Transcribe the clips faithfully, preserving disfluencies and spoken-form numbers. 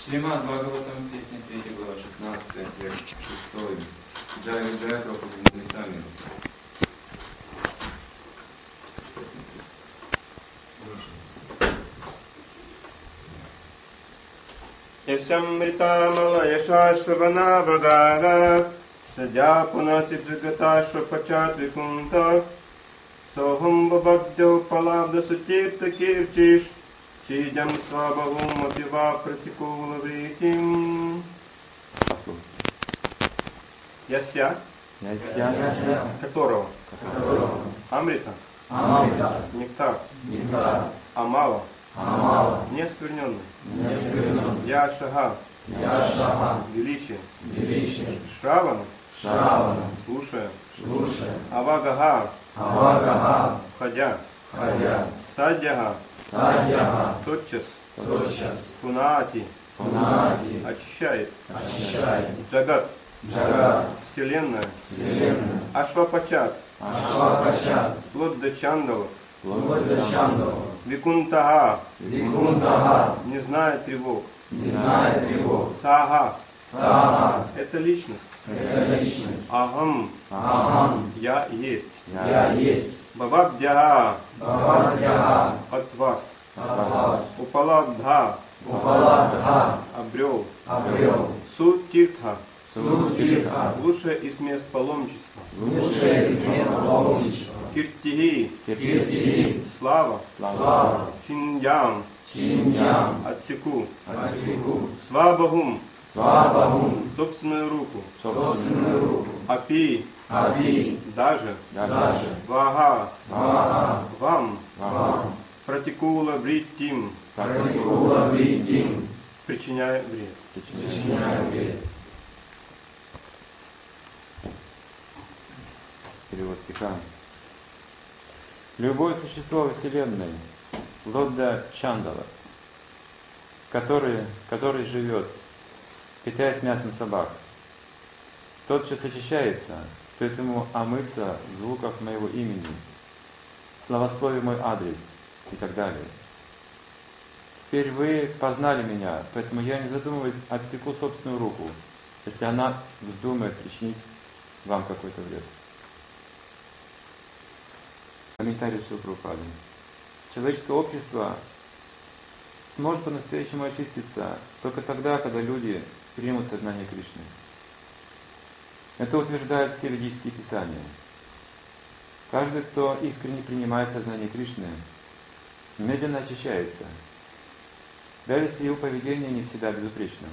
Шримад Бхагаватам, песня третья, глава шестнадцатая, текст шестой. Джая Джая Прабхупада сами. Ясамритамала яшашвана вагага садя пунати джагаташва пачат викунта сохам бабдё палабда сутирта кирчиш чиджам свабхум атива пратикула витим. Яся, Яся, которого, которого, Амрита, Амрита, нектар, нектар, Амала, Амала, неоскверненный, неоскверненный, Яшага, Яшага, величие, величие, Шравана, Шравана, слушая, слушая, Авагага, Авагага, входя, ходя, Садьяга, Садьяга, тотчас, тотчас, Пунати, Пунати, очищает, очищает, Джагат, Джагат, вселенная, вселенная, Ашвапачат, Ашвапачат, вплоть до Чандалов, вплоть до Чандала, Викунтага, Викунтага, не зная тревог, не зная тревог, Сага, Сага, это личность, это личность, Ахам, Ахам, я есть, я есть, Бабабдяга, Бхавадьяга, от вас, от вас, Упаладха, Упаладха, обрел, обрел, Сутиртха, Сутиртха, лучшее из мест паломничества, лучшее из мест паломничества, Киртиги, Киртиги, слава, слава, Чиньям, Чиньям, отсеку, отсеку, Свабахум, Свабахум, собственную руку, собственную руку, Апи, Аби, даже, даже, Вага, Вага, вам, Вам, Пратикула Вриттим, Пратикула Вридим, причиняя вред. причиняя вред. Перевод стиха. Любое существо во Вселенной, Лодда Чандала, который, который живет, питаясь мясом собак, тотчас очищается, стоит ему омыться в звуках моего имени, славословие мой адрес и так далее. Теперь вы познали меня, поэтому я, не задумываясь, отсеку собственную руку, если она вздумает причинить вам какой-то вред. Комментарий Шрила Прабхупады. Человеческое общество сможет по-настоящему очиститься только тогда, когда люди примут сознание Кришны. Это утверждают все ведические писания. Каждый, кто искренне принимает сознание Кришны, медленно очищается, даже если его поведение не всегда безупречно.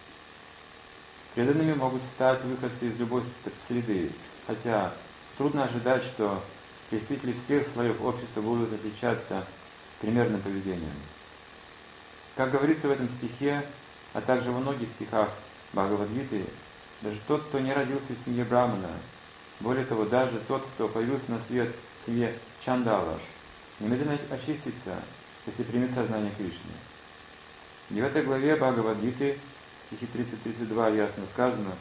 Преданными могут стать выходцы из любой среды, хотя трудно ожидать, что представители всех слоев общества будут отличаться примерным поведением. Как говорится в этом стихе, а также во многих стихах Бхагавад-гиты, даже тот, кто не родился в семье Брахмана, более того, даже тот, кто появился на свет в семье Чандала, немедленно очистится, если примет сознание Кришны. В девятой главе Бхагавад-гиты, стихи тридцать-тридцать два, ясно сказано,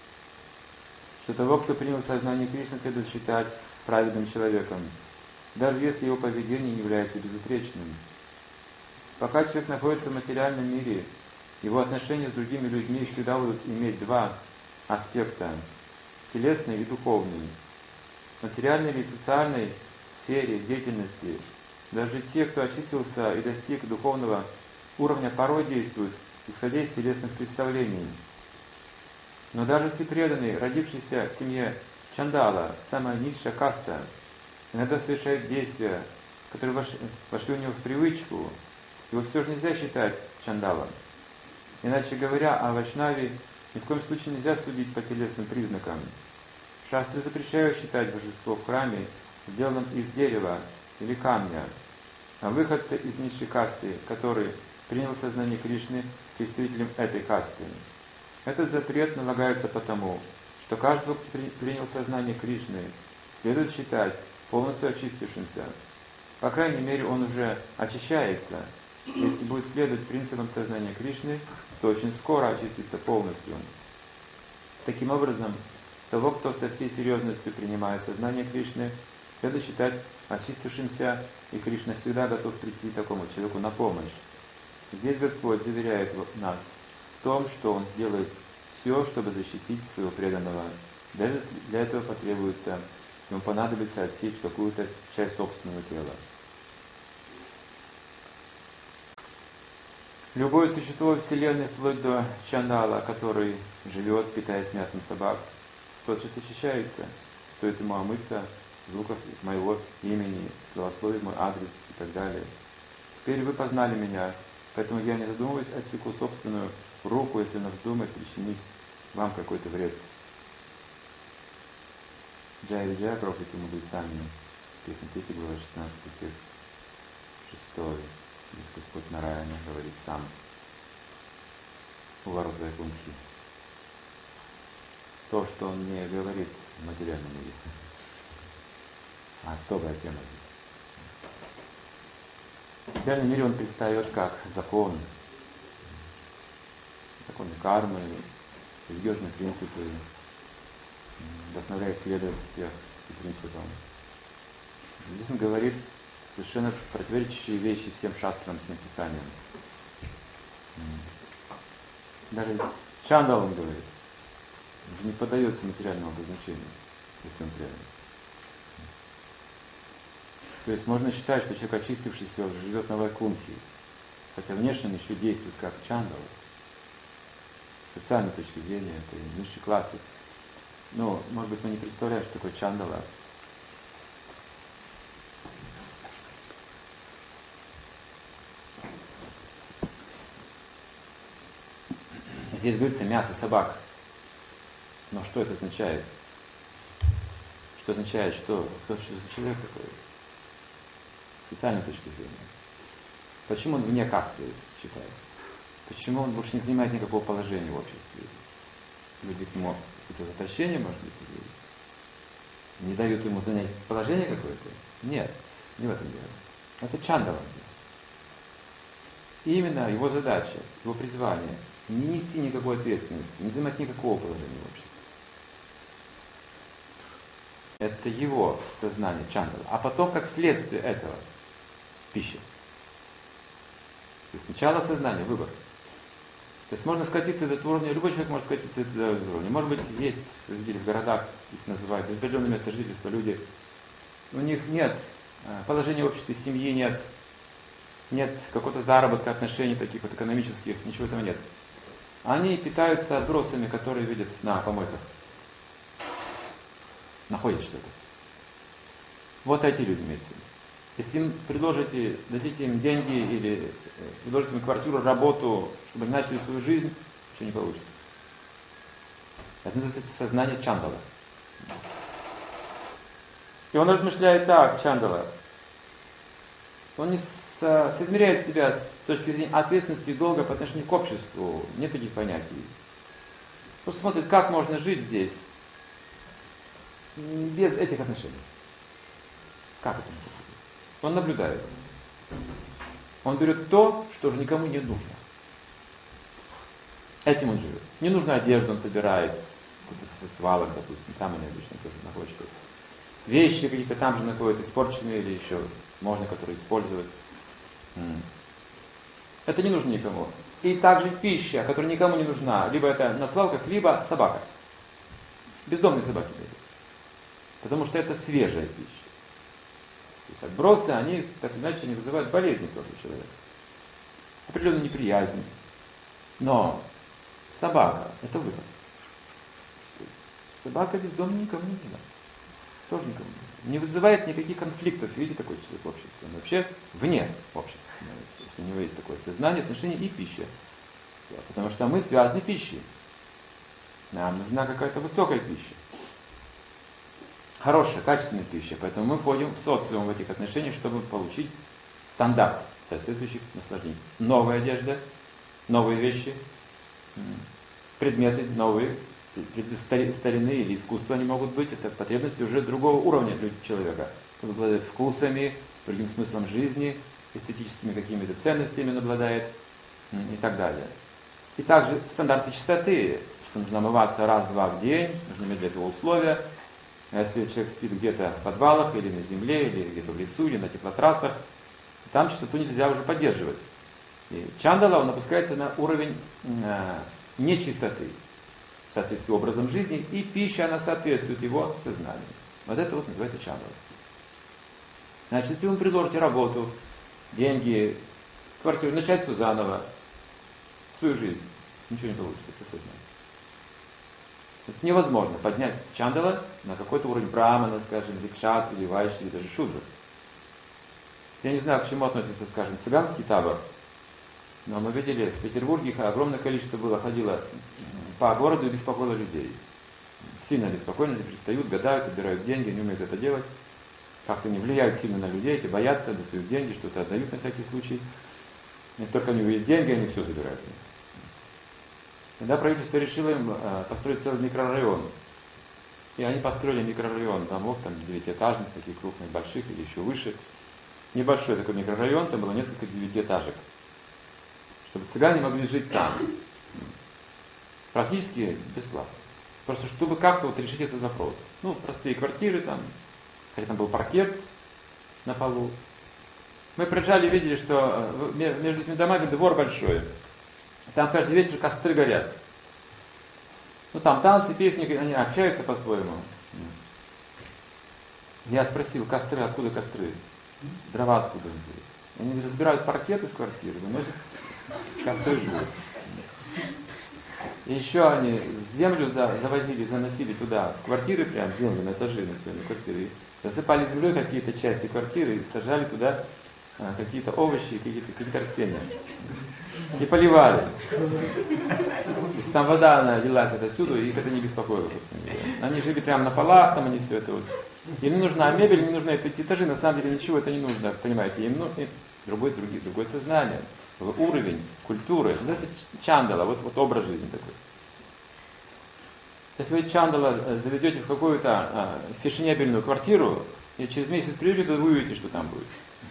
что того, кто принял сознание Кришны, следует считать праведным человеком, даже если его поведение не является безупречным. Пока человек находится в материальном мире, его отношения с другими людьми всегда будут иметь два аспекта – телесный и духовный. В материальной или социальной сфере деятельности даже те, кто очистился и достиг духовного уровня, порой действуют, исходя из телесных представлений. Но даже если преданный, родившийся в семье Чандала, самая низшая каста, иногда совершает действия, которые вошли, вошли у него в привычку, его все же нельзя считать Чандалом. Иначе говоря, о Вайшнаве ни в коем случае нельзя судить по телесным признакам. Шастры запрещают считать божество в храме сделанным из дерева или камня, а выходцы из низшей касты, который принял сознание Кришны, представителем этой касты. Этот запрет налагается потому, что каждого, кто принял сознание Кришны, следует считать полностью очистившимся. По крайней мере, он уже очищается. Если будет следовать принципам сознания Кришны, то очень скоро очистится полностью. Таким образом, того, кто со всей серьезностью принимает сознание Кришны, следует считать очистившимся, и Кришна всегда готов прийти такому человеку на помощь. Здесь Господь заверяет нас, в том, что он сделает все, чтобы защитить своего преданного. Даже если для этого потребуется, ему понадобится отсечь какую-то часть собственного тела. Любое существо Вселенной, вплоть до Чандала, который живет, питаясь мясом собак, тотчас очищается, стоит ему омыться, звука моего имени, словословие мой адрес и так далее. Теперь вы познали меня, поэтому я, не задумываясь, отсеку собственную руку, если она вздумает причинить вам какой-то вред. Джай Виджай, проклятый мудрецами. Песня третья, глава шестнадцатый, текст шестой. Здесь Господь Нараяна говорит сам у ворот Вайкунтхи. То, что он не говорит в материальном мире. Особая тема здесь. В материальном мире он предстает как закон, законы кармы, религиозные принципы, вдохновляет следовать всех принципам. Здесь он говорит совершенно противоречащие вещи всем шастрам, всем писаниям. Даже Чандал, он говорит, уже не поддается материальному обозначению, если он реально. То есть можно считать, что человек, очистившийся, уже живет на Вайкунтхе, хотя внешне он еще действует как Чандал. С социальной точки зрения, это низшие классы. Но, может быть, мы не представляем, что такое Чандала. Здесь говорится мясо собак. Но что это означает? Что означает, что кто что за человек такой? С социальной точки зрения. Почему он вне касты считается? Почему он больше не занимает никакого положения в обществе? Люди к нему испытывают отвращение, может быть, или не дают ему занять положение какое-то? Нет, не в этом дело. Это Чандала делает. И именно его задача, его призвание — не нести никакой ответственности, не занимать никакого положения в обществе. Это его сознание Чандала. А потом, как следствие этого, пища. То есть сначала сознание, выбор. То есть можно скатиться до этого уровня, любой человек может скатиться до этого уровня. Может быть, есть, вы видели, в городах, их называют, безопределенное место жительства, люди, у них нет положения в обществе, семьи нет, нет какого-то заработка, отношений таких вот экономических, ничего этого нет. Они питаются отбросами, которые видят на помойках. Находят что-то. Вот эти люди имеются в виду. Если им предложите, дадите им деньги или предложите им квартиру, работу, чтобы они начали свою жизнь, ничего не получится. Это называется сознание Чандала. И он размышляет так, Чандала. Он не соизмеряет себя с точки зрения ответственности и долга по отношению к обществу. Нет таких понятий. Просто смотрит, как можно жить здесь без этих отношений. Как это? Он наблюдает. Он берет то, что уже никому не нужно. Этим он живет. Не нужно одежду, он подбирает со свалок, допустим, там они обычно тоже находят что-то. Вещи какие-то там же находят, испорченные или еще можно, которые использовать. Это не нужно никому. И также пища, которая никому не нужна. Либо это на свалках, либо собака. Бездомные собаки дают. Потому что это свежая пища. То есть отбросы, они, так или иначе, не вызывают болезни тоже у человека. Определенную неприязнь. Но собака – это выбор. Собака бездомная никому не нужна. Тоже никому не нужна. Не вызывает никаких конфликтов. Видите, такой человек в обществе. Он вообще вне общества становится. Если у него есть такое сознание, отношение и пища. Потому что мы связаны пищей. Нам нужна какая-то высокая пища. Хорошая, качественная пища. Поэтому мы входим в социум в этих отношениях, чтобы получить стандарт соответствующих наслаждений. Новая одежда, новые вещи, предметы новые, старины или искусства они могут быть. Это потребности уже другого уровня человека. Он обладает вкусами, другим смыслом жизни, эстетическими какими-то ценностями он обладает и так далее. И также стандарты чистоты, что нужно омываться раз-два в день, нужно иметь для этого условия. А если человек спит где-то в подвалах, или на земле, или где-то в лесу, или на теплотрассах, там чистоту нельзя уже поддерживать. И Чандала, он опускается на уровень э, нечистоты в соответствии с образом жизни, и пища, она соответствует его сознанию. Вот это вот называется чандала. Значит, если вы предложите работу, деньги, квартиру, начать все заново, свою жизнь, ничего не получится, это сознание. Это невозможно поднять чандала на какой-то уровень брамана, скажем, или кшатри, или вайши, или даже шудра. Я не знаю, к чему относится, скажем, цыганский табор, но мы видели, в Петербурге их огромное количество было, ходило по городу и беспокоило людей. Сильно беспокойно, они пристают, гадают, отбирают деньги, не умеют это делать. Как-то не влияют сильно на людей, эти боятся, достают деньги, что-то отдают на всякий случай. И только они увидят деньги, они все забирают. Тогда правительство решило им построить целый микрорайон. И они построили микрорайон домов, там девятиэтажных, таких крупных, больших или еще выше. Небольшой такой микрорайон, там было несколько девятиэтажек. Чтобы цыгане могли жить там. Практически бесплатно. Просто чтобы как-то вот решить этот вопрос. Ну, простые квартиры там, хотя там был паркет на полу. Мы приезжали и видели, что между этими домами двор большой. Там каждый вечер костры горят. Ну там танцы, песни, они общаются по-своему. Я спросил, костры, откуда костры? Дрова откуда? Они разбирают паркет из квартиры, выносят, костры живут. И еще они землю завозили, заносили туда, в квартиры прям, землю на этажи на свои квартиры. Засыпали землей какие-то части квартиры и сажали туда какие-то овощи, какие-то, какие-то растения. И поливали. То есть там вода, она лилась отовсюду, и их это не беспокоило, собственно говоря. Они жили прямо на полах, там они все это вот. Им не нужна мебель, не нужны эти этажи, на самом деле ничего это не нужно, понимаете. Им нужно другое, другое, другое сознание, уровень, культуры. Это чандала, вот, вот образ жизни такой. Если вы чандала заведете в какую-то а, фешенебельную квартиру, и через месяц придете, то вы увидите, что там будет.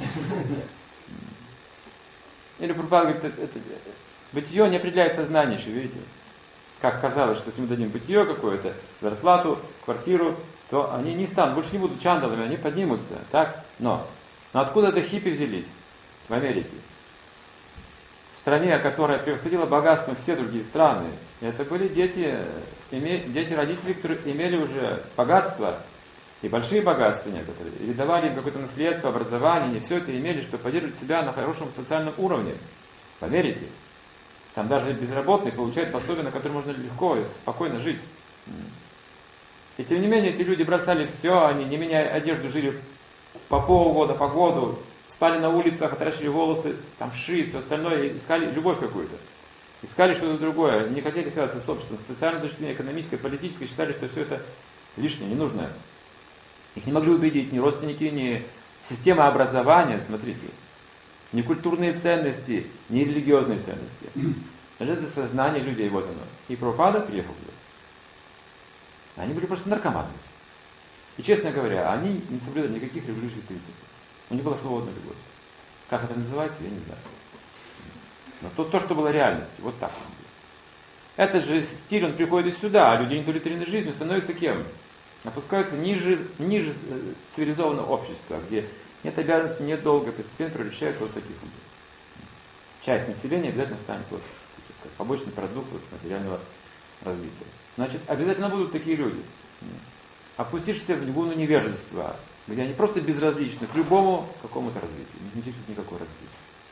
Или Прабхупада говорит, это, это, бытие не определяет сознание еще, видите? Как казалось, что если мы дадим бытие какое-то, зарплату, квартиру, то они не станут, больше не будут чандалами, они поднимутся, так? Но, но откуда это хиппи взялись в Америке? В стране, которая превосходила богатством все другие страны. Это были дети, име, дети родителей, которые имели уже богатство, и большие богатства некоторые, или давали им какое-то наследство, образование, не все это имели, чтобы поддерживать себя на хорошем социальном уровне. В Америке. Там даже безработный получает пособие, на которое можно легко и спокойно жить. И тем не менее, эти люди бросали все, они, не меняя одежду, жили по полгода, по году, спали на улицах, отращивали волосы, там вши и все остальное, и искали любовь какую-то. Искали что-то другое, не хотели связаться с обществом, с социальной точки зрения, экономической, политической, считали, что все это лишнее, ненужное. Их не могли убедить ни родственники, ни система образования, смотрите, ни культурные ценности, ни религиозные ценности. Даже это сознание людей, вот оно. И Прабхупада приехал туда. Они были просто наркоманами. И, честно говоря, они не соблюдали никаких религиозных принципов. У них была свободная любовь. Как это называется, я не знаю. Но то, то что было реальностью, вот так. Этот же стиль, он приходит и сюда, а люди неудовлетворены жизнью становятся кем? Опускаются ниже, ниже цивилизованного общества, где нет обязанностей, нет долга, постепенно превращают вот таких людей. Часть населения обязательно станет вот, как побочный продукт вот, материального развития. Значит, обязательно будут такие люди, опустившиеся в гуну невежества, где они просто безразличны к любому какому-то развитию, не интересует никакое развитие.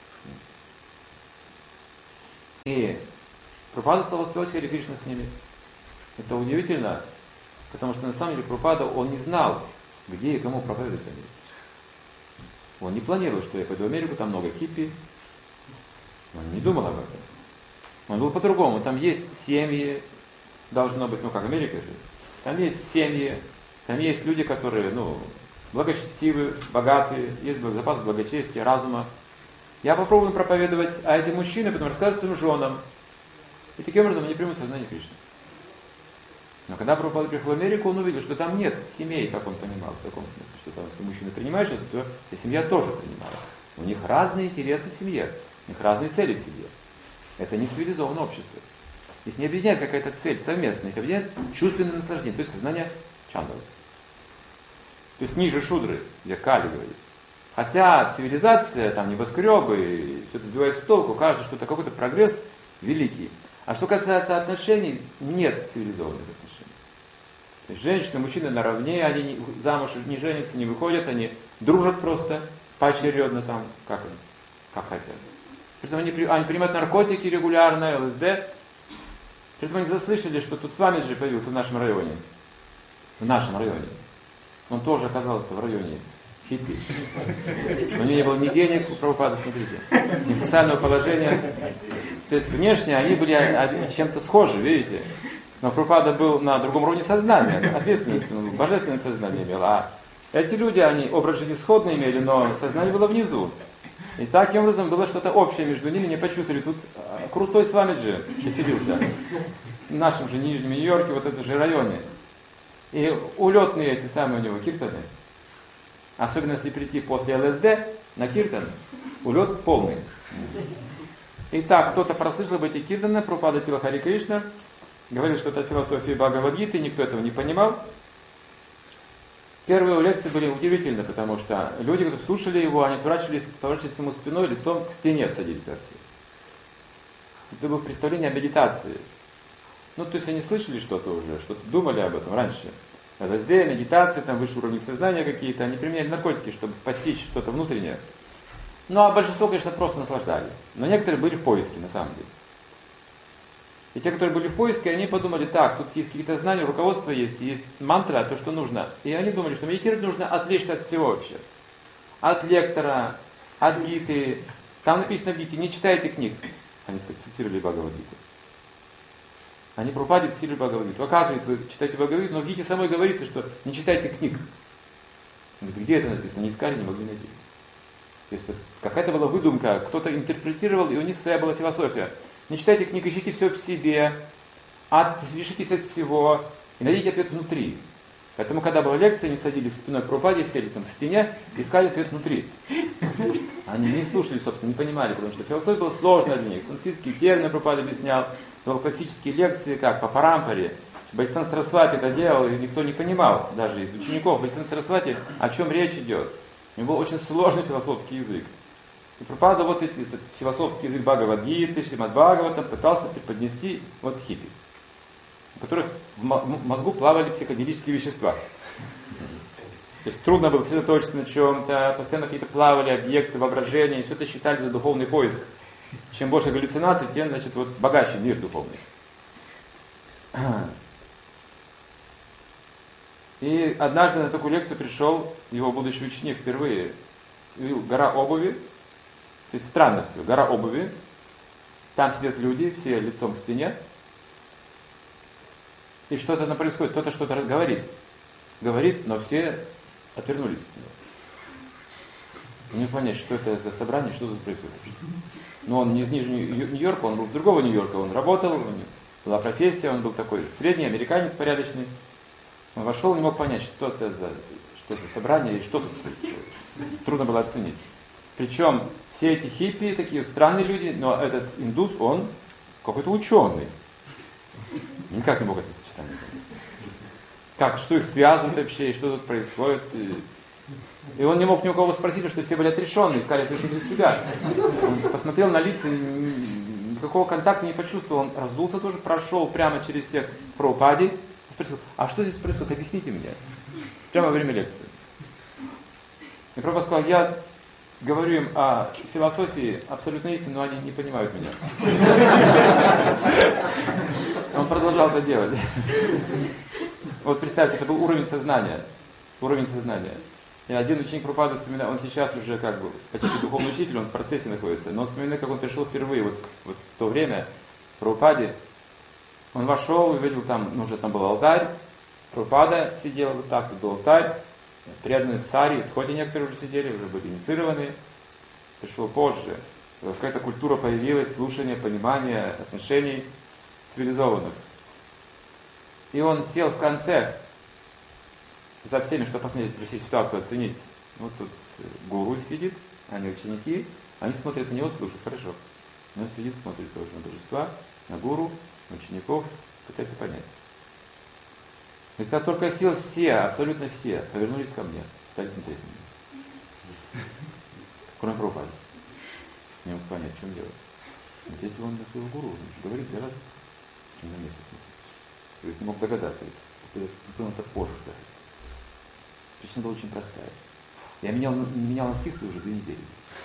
И Прабхупада стал воспевать Харе Кришна с ними. Это удивительно. Потому что на самом деле Прабхупада, он не знал, где и кому проповедовать в Америке. Он не планировал, что я пойду в Америку, там много хиппи. Он не думал об этом. Он был по-другому. Там есть семьи, должно быть, ну как Америка же. Там есть семьи, там есть люди, которые, ну, благочестивые, богатые, есть запас благочестия, разума. Я попробую проповедовать, а эти мужчины потом расскажут своим женам. И таким образом они примут сознание Кришны. Но когда Прабхупада приехал в Америку, он увидел, что там нет семей, как он понимал, в таком смысле, что там, если мужчина принимает что-то, то вся семья тоже принимала. У них разные интересы в семье, у них разные цели в семье. Это не цивилизованное общество. Их не объединяет какая-то цель совместная, их объединяет чувственное наслаждение, то есть сознание чандалы. То есть ниже шудры, где Кали говорится. Хотя цивилизация, там небоскребы, все это сбивает с толку, кажется, что это какой-то прогресс великий. А что касается отношений, нет цивилизованных отношений. То есть женщины и мужчины наравне, они не, замуж не женятся, не выходят, они дружат просто поочередно там, как, они, как хотят. Притом они, они принимают наркотики регулярно, ЛСД. Притом они заслышали, что тут Свамиджи появился в нашем районе. В нашем районе. Он тоже оказался в районе хиппи. У него не было ни денег, у Прабхупады, смотрите, ни социального положения. То есть внешне они были чем-то схожи, видите. Но Прабхупада был на другом уровне сознания, ответственности, он божественное сознание имел. А эти люди, они образ жизни сходный имели, но сознание было внизу. И таким образом было что-то общее между ними, не почувствовали. Тут крутой Свамиджи поселился в нашем же Нижнем Нью-Йорке, вот этом же районе. И улетные эти самые у него киртаны. Особенно если прийти после ЛСД на киртан, улет полный. Итак, кто-то прослышал об этих киртанах, Прабхупада пил Хари Кришна, говорил, что это философия Бхагавад-гиты, никто этого не понимал. Первые лекции были удивительны, потому что люди, которые слушали его, они поворачивались, поворачивались ему спиной, лицом к стене садились вообще. Это было представление о медитации. Ну, то есть они слышали что-то уже, что-то думали об этом раньше. ЛСД, медитация, там высшие уровни сознания какие-то, они применяли наркотики, чтобы постичь что-то внутреннее. Ну, а большинство, конечно, просто наслаждались. Но некоторые были в поиске, на самом деле. И те, которые были в поиске, они подумали, так, тут есть какие-то знания, руководство есть, есть мантра, то, что нужно. И они думали, что медитировать нужно отвлечься от всего вообще. От лектора, от гиты. Там написано в гите, не читайте книг. Они цитировали Бхагавад-гиту. Они Прабхупаде цитировали Бхагавад-гиту. А как же вы читаете Бхагавад-гиту? Но в гите самой говорится, что не читайте книг. Где это написано? Не искали, не могли найти. То есть какая-то была выдумка, кто-то интерпретировал, и у них своя была философия. Не читайте книг, ищите все в себе, отвяжитесь от всего и найдите ответ внутри. Поэтому, когда была лекция, они садились спиной к Прабхупаде, все лицом к стене, искали ответ внутри. Они не слушали, собственно, не понимали, потому что философия была сложная для них. Санскритские термины Прабхупада объяснял, давал классические лекции, как по Парампаре. Бхактисиданта Сарасвати это делал, и никто не понимал, даже из учеников Бхактисиданта Сарасвати, о чем речь идет. У него был очень сложный философский язык. И Прабхупада вот этот, этот философский язык Бхагавад-гиты, Шримад Бхагаватам пытался преподнести вот хиппи, у которых в мозгу плавали психоделические вещества. То есть трудно было сосредоточиться на чем-то, постоянно какие-то плавали объекты, воображения, и все это считали за духовный поиск. Чем больше галлюцинаций, тем, значит, вот богаче мир духовный. И однажды на такую лекцию пришел его будущий ученик впервые. Гора обуви. То есть странно все. Гора обуви. Там сидят люди, все лицом к стене. И что-то там происходит. Кто-то что-то говорит. Говорит, но все отвернулись. Не понять, что это за собрание, что тут происходит. Но он не из Нижнего Нью-Йорка, он был из другого Нью-Йорка. Он работал, у него была профессия, он был такой средний американец порядочный. Он вошел, не мог понять, что это за, что за собрание и что тут происходит. Трудно было оценить. Причем все эти хиппи, такие странные люди, но этот индус, он какой-то ученый. Никак не мог это сочетание. Как, что их связывает вообще, и что тут происходит. И, и он не мог ни у кого спросить, потому что все были отрешенные, искали ответственность за себя. Он посмотрел на лица, никакого контакта не почувствовал. Он раздулся тоже, прошел прямо через всех к Прабхупаде. Спросил, а что здесь происходит? Объясните мне. Прямо во время лекции. И Прабхупада сказал, я говорю им о философии абсолютной истины, но они не понимают меня. Он продолжал это делать. Вот представьте, это был уровень сознания. Уровень сознания. И один ученик Прабхупады вспоминал, он сейчас уже как бы почти духовный учитель, он в процессе находится, но он вспоминает, как он пришел впервые, вот, вот в то время, в Прабхупаде. Он вошел, увидел там, ну уже там был алтарь, Прабхупада сидела вот так, тут был алтарь, преданные в сари, в ходе некоторые уже сидели, уже были инициированы. Пришел позже, какая-то культура появилась, слушание, понимание отношений цивилизованных. И он сел в конце за всеми, чтобы посмотреть всю ситуацию, оценить. Вот тут гуру сидит, они ученики, они смотрят на него, слушают, хорошо. Он сидит, смотрит тоже на божества, на гуру, учеников, пытается понять. И как только сел, все, абсолютно все, повернулись ко мне, стали смотреть на меня. Кроме Прабхупады. Не мог понять, в чем дело. Смотрите вон на своего гуру, он же говорит для вас Почему на месяц? То есть не мог догадаться. Я понял это позже даже. Причина была очень простая. Я менял, не менял носки свои уже две недели.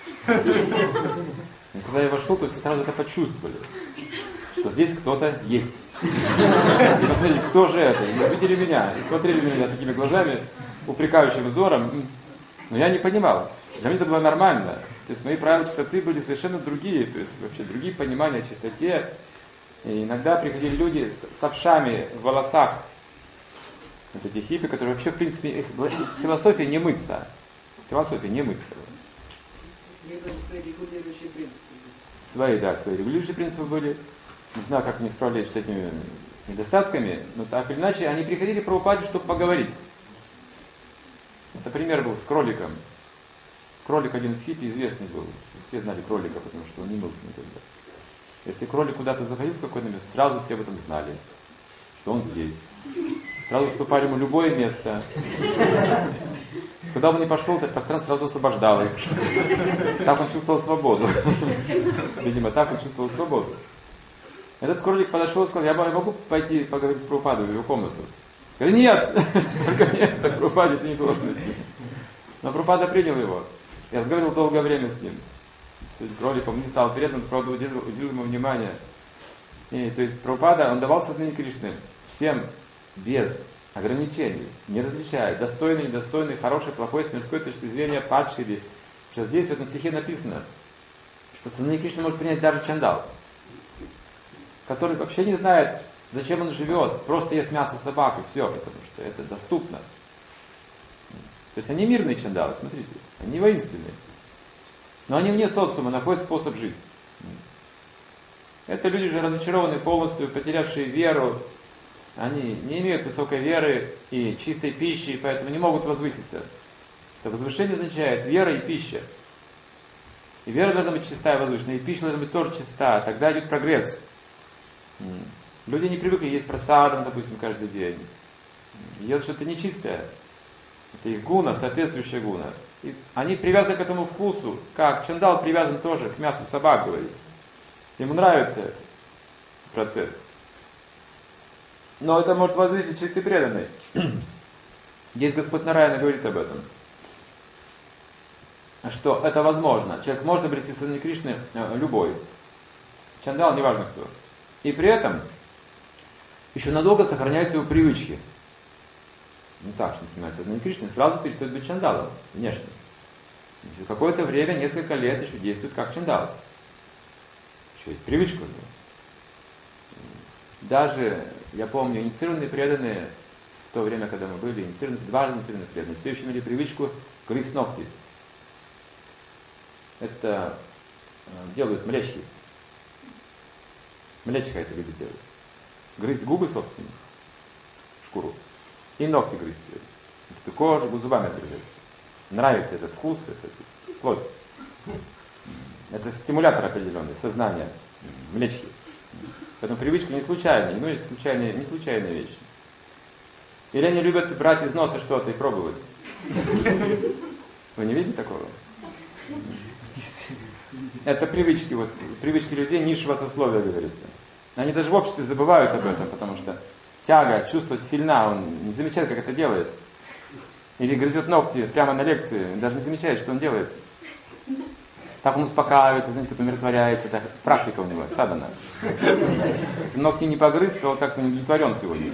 И когда я вошел, то все сразу это почувствовали, что здесь кто-то есть. И посмотрите, кто же это? И увидели меня, и смотрели на меня такими глазами, упрекающим взором. Но я не понимал. Для меня это было нормально. То есть мои правила чистоты были совершенно другие. То есть вообще другие понимания о чистоте. И иногда приходили люди с, с овшами в волосах. Это те хиппи, которые вообще, в принципе, их философия не мыться. Философия не мыться. Свои регулирующие принципы. Свои, да, свои регулирующие принципы были. Не знаю, как они справлялись с этими недостатками, но так или иначе, они приходили к Прабхупаде, чтобы поговорить. Это пример был с кроликом. Кролик один из хиппи известный был. Все знали кролика, потому что он не мылся никогда. Если кролик куда-то заходил в какое-то место, сразу все об этом знали, что он здесь. Сразу вступали ему любое место. Куда бы он ни пошел, это пространство сразу освобождалось. Так он чувствовал свободу. Видимо, так он чувствовал свободу. Этот кролик подошел и сказал: я могу пойти поговорить с Прабхупадой в его комнату? Говорит: нет, только нет, так Прабхупаде ты не должен идти. Но Прабхупада принял его. Я разговаривал долгое время с ним. С этим кроликом не стал предан, правда, уделил, уделил ему внимание. И, то есть Прабхупада, он давал сознание Кришны всем без ограничений, не различая достойный, недостойный, хороший, плохой, с мирской точки зрения, падший ли. Потому что здесь в этом стихе написано, что сознание Кришны может принять даже чандал, который вообще не знает, зачем он живет, просто ест мясо собак и все, потому что это доступно. То есть они мирные чандалы, смотрите, они воинственные. Но они вне социума находят способ жить. Это люди же разочарованные полностью, потерявшие веру. Они не имеют высокой веры и чистой пищи, поэтому не могут возвыситься. Что возвышение означает вера и пища. И вера должна быть чистая, возвышенная, и пища должна быть тоже чистая. Тогда идет прогресс. Люди не привыкли есть просадом, допустим, каждый день. Едят что-то нечистое. Это их гуна, соответствующая гуна. И они привязаны к этому вкусу, как чандал привязан тоже к мясу собак, говорится. Ему нравится процесс. Но это может возвысить чистый преданный. Здесь Господь Нараяна говорит об этом. Что это возможно. Человек может обрести сознание Кришны любой. Чандал, неважно кто. И при этом еще надолго сохраняются его привычки. Не так, что, понимаете, сознание Кришны сразу перестает быть чандалом внешне. Еще какое-то время, несколько лет еще действует как чандал. Еще есть привычка уже. Даже, я помню, инициированные преданные, в то время, когда мы были, инициированные, дважды инициированные преданные, все еще имели привычку грызть ногти. Это делают млечки. Млечка это любит делать. Грызть губы собственные, шкуру, и ногти грызть. Эту кожу зубами отгрызать. Нравится этот вкус, это плоть. Это стимулятор определенный, сознание, млечки. Поэтому привычка не случайная, ну, это случайная, не случайная вещь. Или они любят брать из носа что-то и пробовать. Вы не видите такого? Это привычки, вот, привычки людей низшего сословия, говорится. Они даже в обществе забывают об этом, потому что тяга, чувство сильна, он не замечает, как это делает. Или грызет ногти прямо на лекции, даже не замечает, что он делает. Так он успокаивается, знаете, как умиротворяется. Это практика у него, садхана. Если ногти не погрыз, то он как-то не удовлетворен сегодня.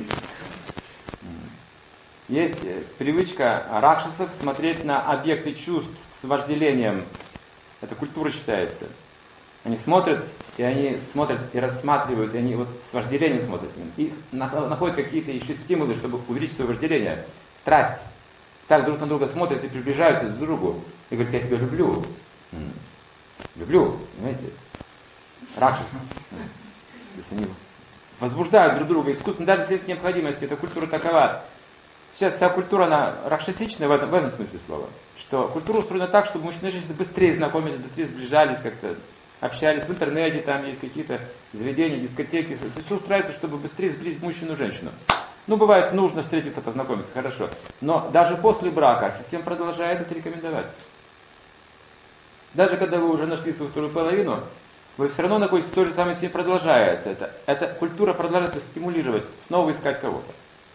Есть привычка ракшасов смотреть на объекты чувств с вожделением. Это культура считается. Они смотрят, и они смотрят и рассматривают, и они вот с вожделением смотрят. И находят какие-то еще стимулы, чтобы увеличить свое вожделение. Страсть. Так друг на друга смотрят и приближаются друг к другу. И говорят: я тебя люблю. Люблю, понимаете? Ракшас. То есть они возбуждают друг друга искусственно, даже если нет необходимости. Эта культура такова. Сейчас вся культура, она ракшасичная в этом, в этом смысле слова. Что культура устроена так, чтобы мужчины и женщины быстрее знакомились, быстрее сближались, как-то общались. В интернете там есть какие-то заведения, дискотеки. Все устраивается, чтобы быстрее сблизить мужчину и женщину. Ну, бывает, нужно встретиться, познакомиться, хорошо. Но даже после брака система продолжает это рекомендовать. Даже когда вы уже нашли свою вторую половину, вы все равно находитесь в той же самой семье, продолжается. Это, эта культура продолжает вас стимулировать, снова искать кого-то.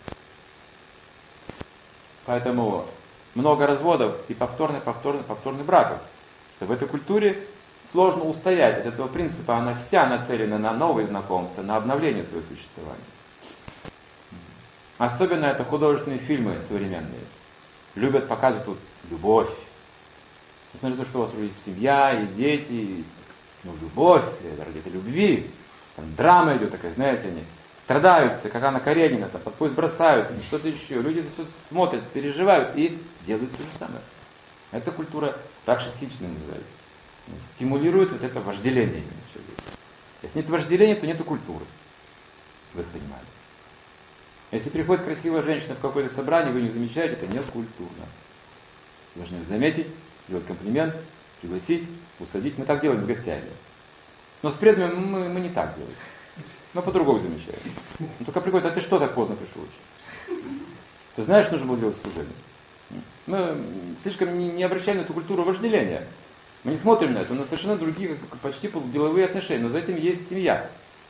Поэтому много разводов и повторных, повторных, повторных браков. Что в этой культуре сложно устоять от этого принципа, она вся нацелена на новые знакомства, на обновление своего существования. Особенно это художественные фильмы современные. Любят показывать тут любовь. Несмотря на то, что у вас уже есть семья, и дети, и, ну, любовь, это ради этой любви. Там драма идет такая, знаете, они страдаются, как Анна Каренина, там под поезд бросаются, что-то еще. Люди смотрят, переживают и делают то же самое. Это культура ракшасичная называется. Стимулирует вот это вожделение именно человека. Если нет вожделения, то нет культуры. Вы это понимаете. Если приходит красивая женщина в какое-то собрание, вы не замечаете, это не культурно. Вы должны заметить, сделать комплимент, пригласить, усадить. Мы так делаем с гостями. Но с преданными мы, мы не так делаем. Мы по-другому замечаем. Он только приходит, а ты что так поздно пришел еще? Ты знаешь, нужно было делать служение. Мы слишком не, не обращаем на эту культуру вожделения. Мы не смотрим на это, у нас совершенно другие, почти полуделовые отношения, но за этим есть семья.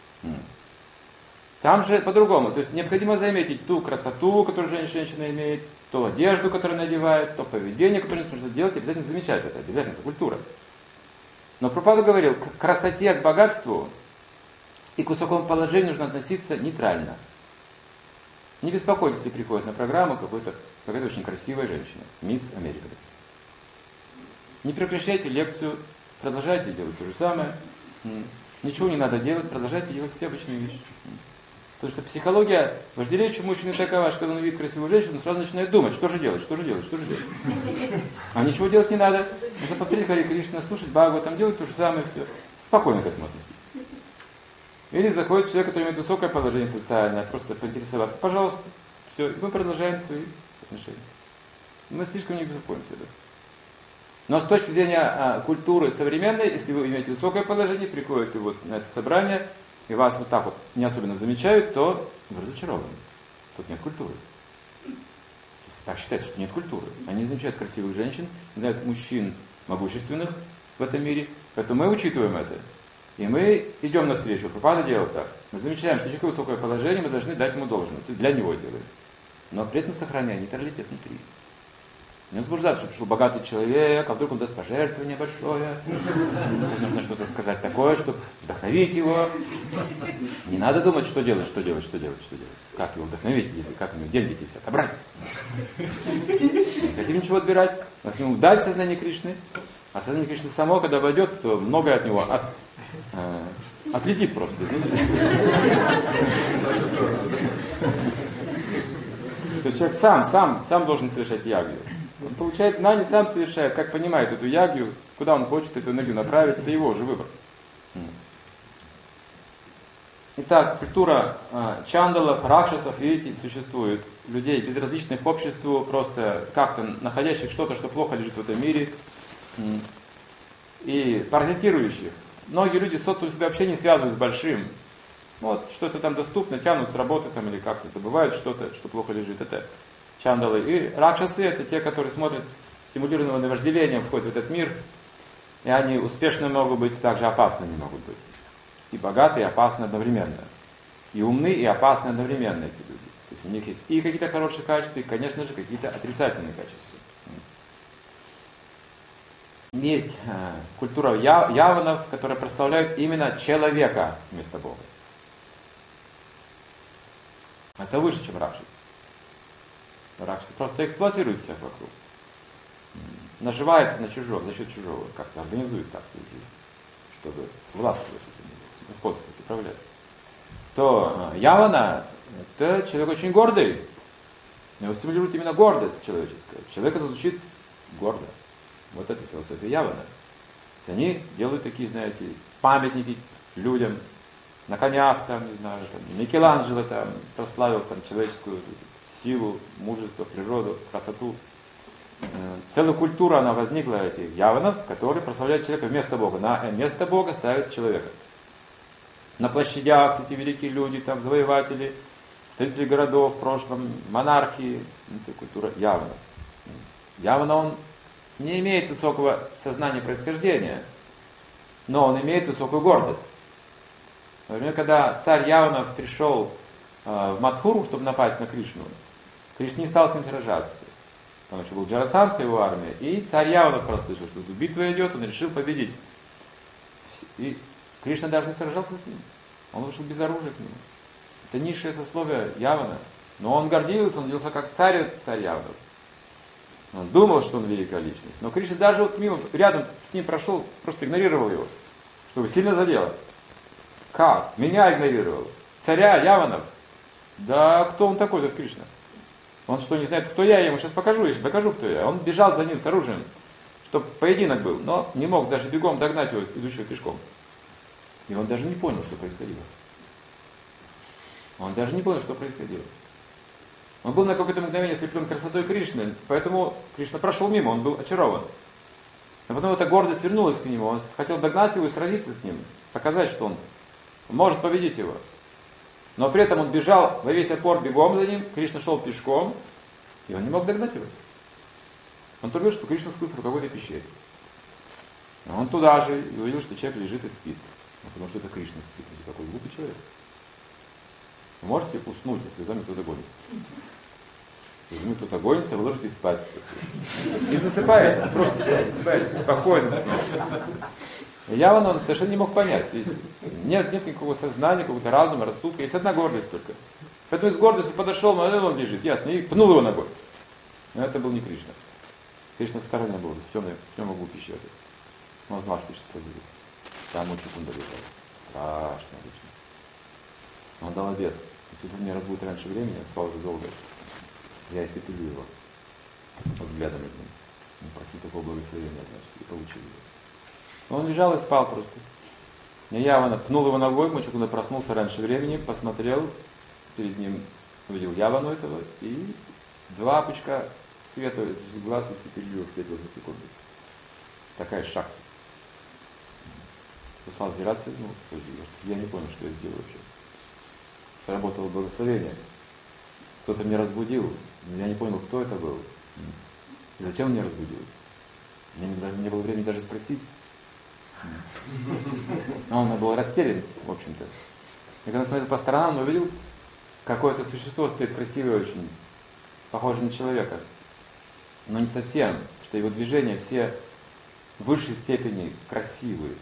Там же по-другому. То есть необходимо заметить ту красоту, которую женщина имеет, ту одежду, которую надевает, то поведение, которое нужно делать, обязательно замечать это, обязательно, это культура. Но Прабхупада говорил, к красоте, к богатству и к высокому положению нужно относиться нейтрально. Не беспокойтесь, если приходит на программу какой-то, какая-то очень красивая женщина, мисс Америка. Не прекращайте лекцию, продолжайте делать то же самое. Ничего не надо делать, продолжайте делать все обычные вещи. Потому что психология вожделеющего мужчины такова, что когда он видит красивую женщину, он сразу начинает думать, что же делать, что же делать, что же делать. А ничего делать не надо. Нужно повторить Харе Кришна, слушать Бхагаватам, делать то же самое, все. Спокойно к этому относиться. Или заходит человек, который имеет высокое положение социальное, просто поинтересоваться, пожалуйста, все, и мы продолжаем свои отношения. Мы слишком не беспокоимся. Да? Но с точки зрения а, культуры современной, если вы имеете высокое положение, приходите вот на это собрание, и вас вот так вот не особенно замечают, то вы разочарованы. Тут нет культуры. Так считается, что нет культуры. Они замечают красивых женщин, знают мужчин могущественных в этом мире, поэтому мы учитываем это. И мы идем навстречу. Прабхупада делает так. Мы замечаем, что человек высокое положение, мы должны дать ему должное. Это для него делаем. Но при этом сохраняя нейтралитет внутри. Не возбуждаться, чтобы пришел богатый человек, а вдруг он даст пожертвование большое. Нужно что-то сказать такое, чтобы вдохновить его. Не надо думать, что делать, что делать, что делать, что делать. Как его вдохновить, как у него деньги все отобрать. Не хотим ничего отбирать. Мы хотим дать сознание Кришны. А сознание Кришны само, когда войдет, то многое от него от, э, отлетит просто. То есть человек сам, сам, сам должен совершать ягью. Он получает знание, сам совершает, как понимает эту ягью, куда он хочет эту энергию направить, это его же выбор. Итак, культура э, чандалов, ракшасов, видите, существует. Людей, безразличных обществу, просто как-то находящих что-то, что плохо лежит в этом мире, и паразитирующих. Многие люди социум себя вообще не связывают с большим. Вот, что-то там доступно, тянут с работы там, или как-то добывают что-то, что плохо лежит. Это чандалы. И ракшасы — это те, которые смотрят стимулированным вожделением, входят в этот мир, и они успешно могут быть, также опасными могут быть. И богатые, и опасны одновременно. И умны, и опасны одновременно эти люди. То есть у них есть и какие-то хорошие качества, и, конечно же, какие-то отрицательные качества. Есть э, культура я, яванов, которая прославляет именно человека вместо Бога. Это выше, чем ракшасы. Ракшасы просто эксплуатируют всех вокруг. Наживается на чужого, за счет чужого, как-то организует так людей, чтобы властвовать, господствовать, управлять. То э, явана — это человек очень гордый. Его стимулирует именно гордость человеческая. Человек это звучит гордо. Вот это философия явана. То есть они делают такие, знаете, памятники людям на конях, там, не знаю, там, Микеланджело там прославил там человеческую силу, мужество, природу, красоту. Целая культура, она возникла, этих яванов, которые прославляют человека вместо Бога. На место Бога ставят человека. На площадях эти великие люди, там, завоеватели, строители городов в прошлом, монархии. Это культура явана. Явана он не имеет высокого сознания происхождения. но он имеет высокую гордость. Например, когда царь Яванов пришел э, в Мадхуру, чтобы напасть на Кришну, Кришна не стал с ним сражаться. Там еще был Джарасандха, его армия, и царь Яванов прослышал, что тут битва идет, он решил победить. И Кришна даже не сражался с ним. Он вышел без оружия к нему. Это низшее сословие Явана. Но он гордился, он делался как царь, царь Яванов. Он думал, что он великая личность. Но Кришна даже вот мимо, рядом с ним прошел, просто игнорировал его, чтобы сильно задело. Как? Меня игнорировал. Царя Яванов. Да кто он такой, этот Кришна? Он что, не знает, кто я? Я ему сейчас покажу, я сейчас покажу, кто я. Он бежал за ним с оружием, чтобы поединок был, но не мог даже бегом догнать его, идущего пешком. И он даже не понял, что происходило. Он даже не понял, что происходило. Он был на какое-то мгновение слеплен красотой Кришны, поэтому Кришна прошел мимо, он был очарован. Но потом эта гордость вернулась к нему, он хотел догнать его и сразиться с ним, показать, что он может победить его. Но при этом он бежал во весь опор бегом за ним, Кришна шел пешком, и он не мог догнать его. Он только видел, что Кришна скрылся в какой-то пещере. А он туда же и увидел, что человек лежит и спит. Ну, потому что это Кришна спит, это такой глупый человек. Вы можете уснуть, если за вами кто-то гонит. Если за вами кто-то гонится, вы ложитесь спать. И засыпаете, просто засыпаете, спокойно. И Яван он совершенно не мог понять. Видите? Нет, нет никакого сознания, какого-то разума, рассудка. Есть одна гордость только. Поэтому из гордости подошел, но он лежит, ясно, и пнул его ногой. Но это был не Кришна. Кришна в стороне был, в темном, в темном углу пещеры. Он знал, что сейчас произойдет. Там Мучукунда лежал. Страшно лично. Он дал обет. Если он меня разбудит раньше времени, он спал уже долго. Я испепелю его взглядом этим. Он просил такого благословения, значит, и получил его. Но он лежал и спал просто. И Явана пнул его ногой, Мучукунда проснулся раньше времени, посмотрел, перед ним увидел Явану этого, и два пучка света из глаз испепелили его в за секунду. Такая шахта. Стал озираться, ну, я не понял, что я сделал вообще. Сработало благословение. Кто-то меня разбудил, я не понял, кто это был. И зачем он меня разбудил? Мне даже не было времени даже спросить. Но он был растерян, в общем-то. И когда смотрел по сторонам, он увидел, какое-то существо стоит красивое очень, похоже на человека. Но не совсем, что его движения все в высшей степени красивые.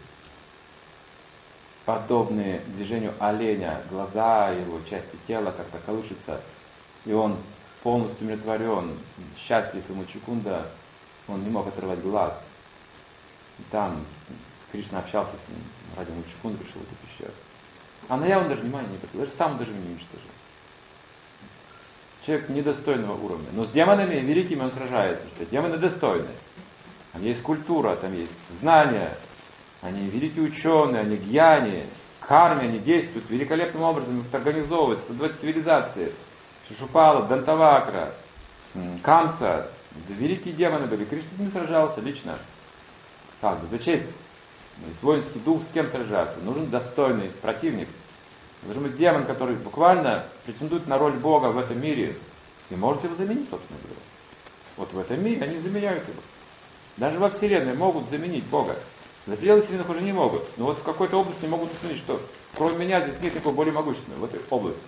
Подобные движению оленя, глаза его, части тела как-то колышутся, и он полностью умиротворен, счастлив, и Мучукунда, он не мог оторвать глаз. И там Кришна общался с ним, ради Мучукунды пришел в эту пещеру. А на Яву даже внимания не обратил, даже сам даже не уничтожил. Человек недостойного уровня. Но с демонами великими он сражается, что демоны достойны. Там есть культура, там есть знания. Они великие ученые, они гьяни, карме, они действуют великолепным образом, их организовывают, создавать цивилизации. Шишупала, Дантавакра, Камса, да, великие демоны были. Кришна с ними сражался лично. Как бы, за честь. Есть воинский дух, с кем сражаться. Нужен достойный противник. Должен быть демон, который буквально претендует на роль Бога в этом мире. И может его заменить, собственно говоря. Вот в этом мире они заменяют его. Даже во Вселенной могут заменить Бога. За пределы Вселенных уже не могут. Но вот в какой-то области могут установить, что кроме меня здесь нет никакого более могущественного в этой области.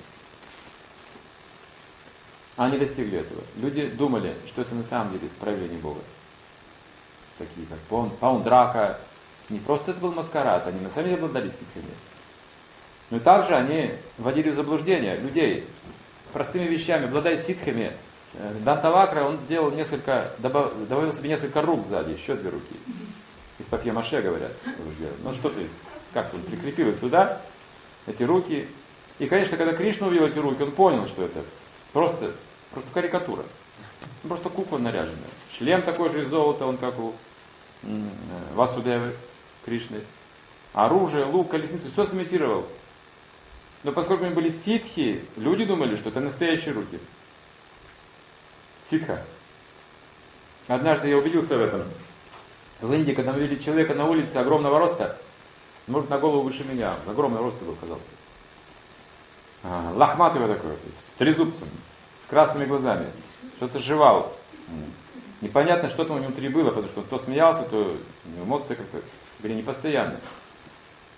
Они достигли этого. Люди думали, что это на самом деле проявление Бога. Такие как Паундрака. Не просто это был маскарад, они на самом деле обладали ситхами. Но и также они вводили в заблуждение людей простыми вещами, обладая ситхами. Дантавакра, он сделал несколько, добав, добавил себе несколько рук сзади, еще две руки. Из папье-маше, говорят. Ну что ты, как-то он прикрепил их туда, эти руки. И, конечно, когда Кришна увидел эти руки, он понял, что это просто, просто карикатура. Просто кукла наряженная. Шлем такой же из золота, он как у Васудевы, Кришны. Оружие, лук, колесницу, все сымитировал. Но поскольку они были ситхи, люди думали, что это настоящие руки. Ситха. Однажды я убедился в этом. В Индии, когда мы видели человека на улице огромного роста, может, на голову выше меня, огромного роста был, казался. А, лохматый такой, с трезубцем, с красными глазами, что-то жевал. Непонятно, что там у него внутри было, потому что он то смеялся, то эмоции как-то были непостоянные.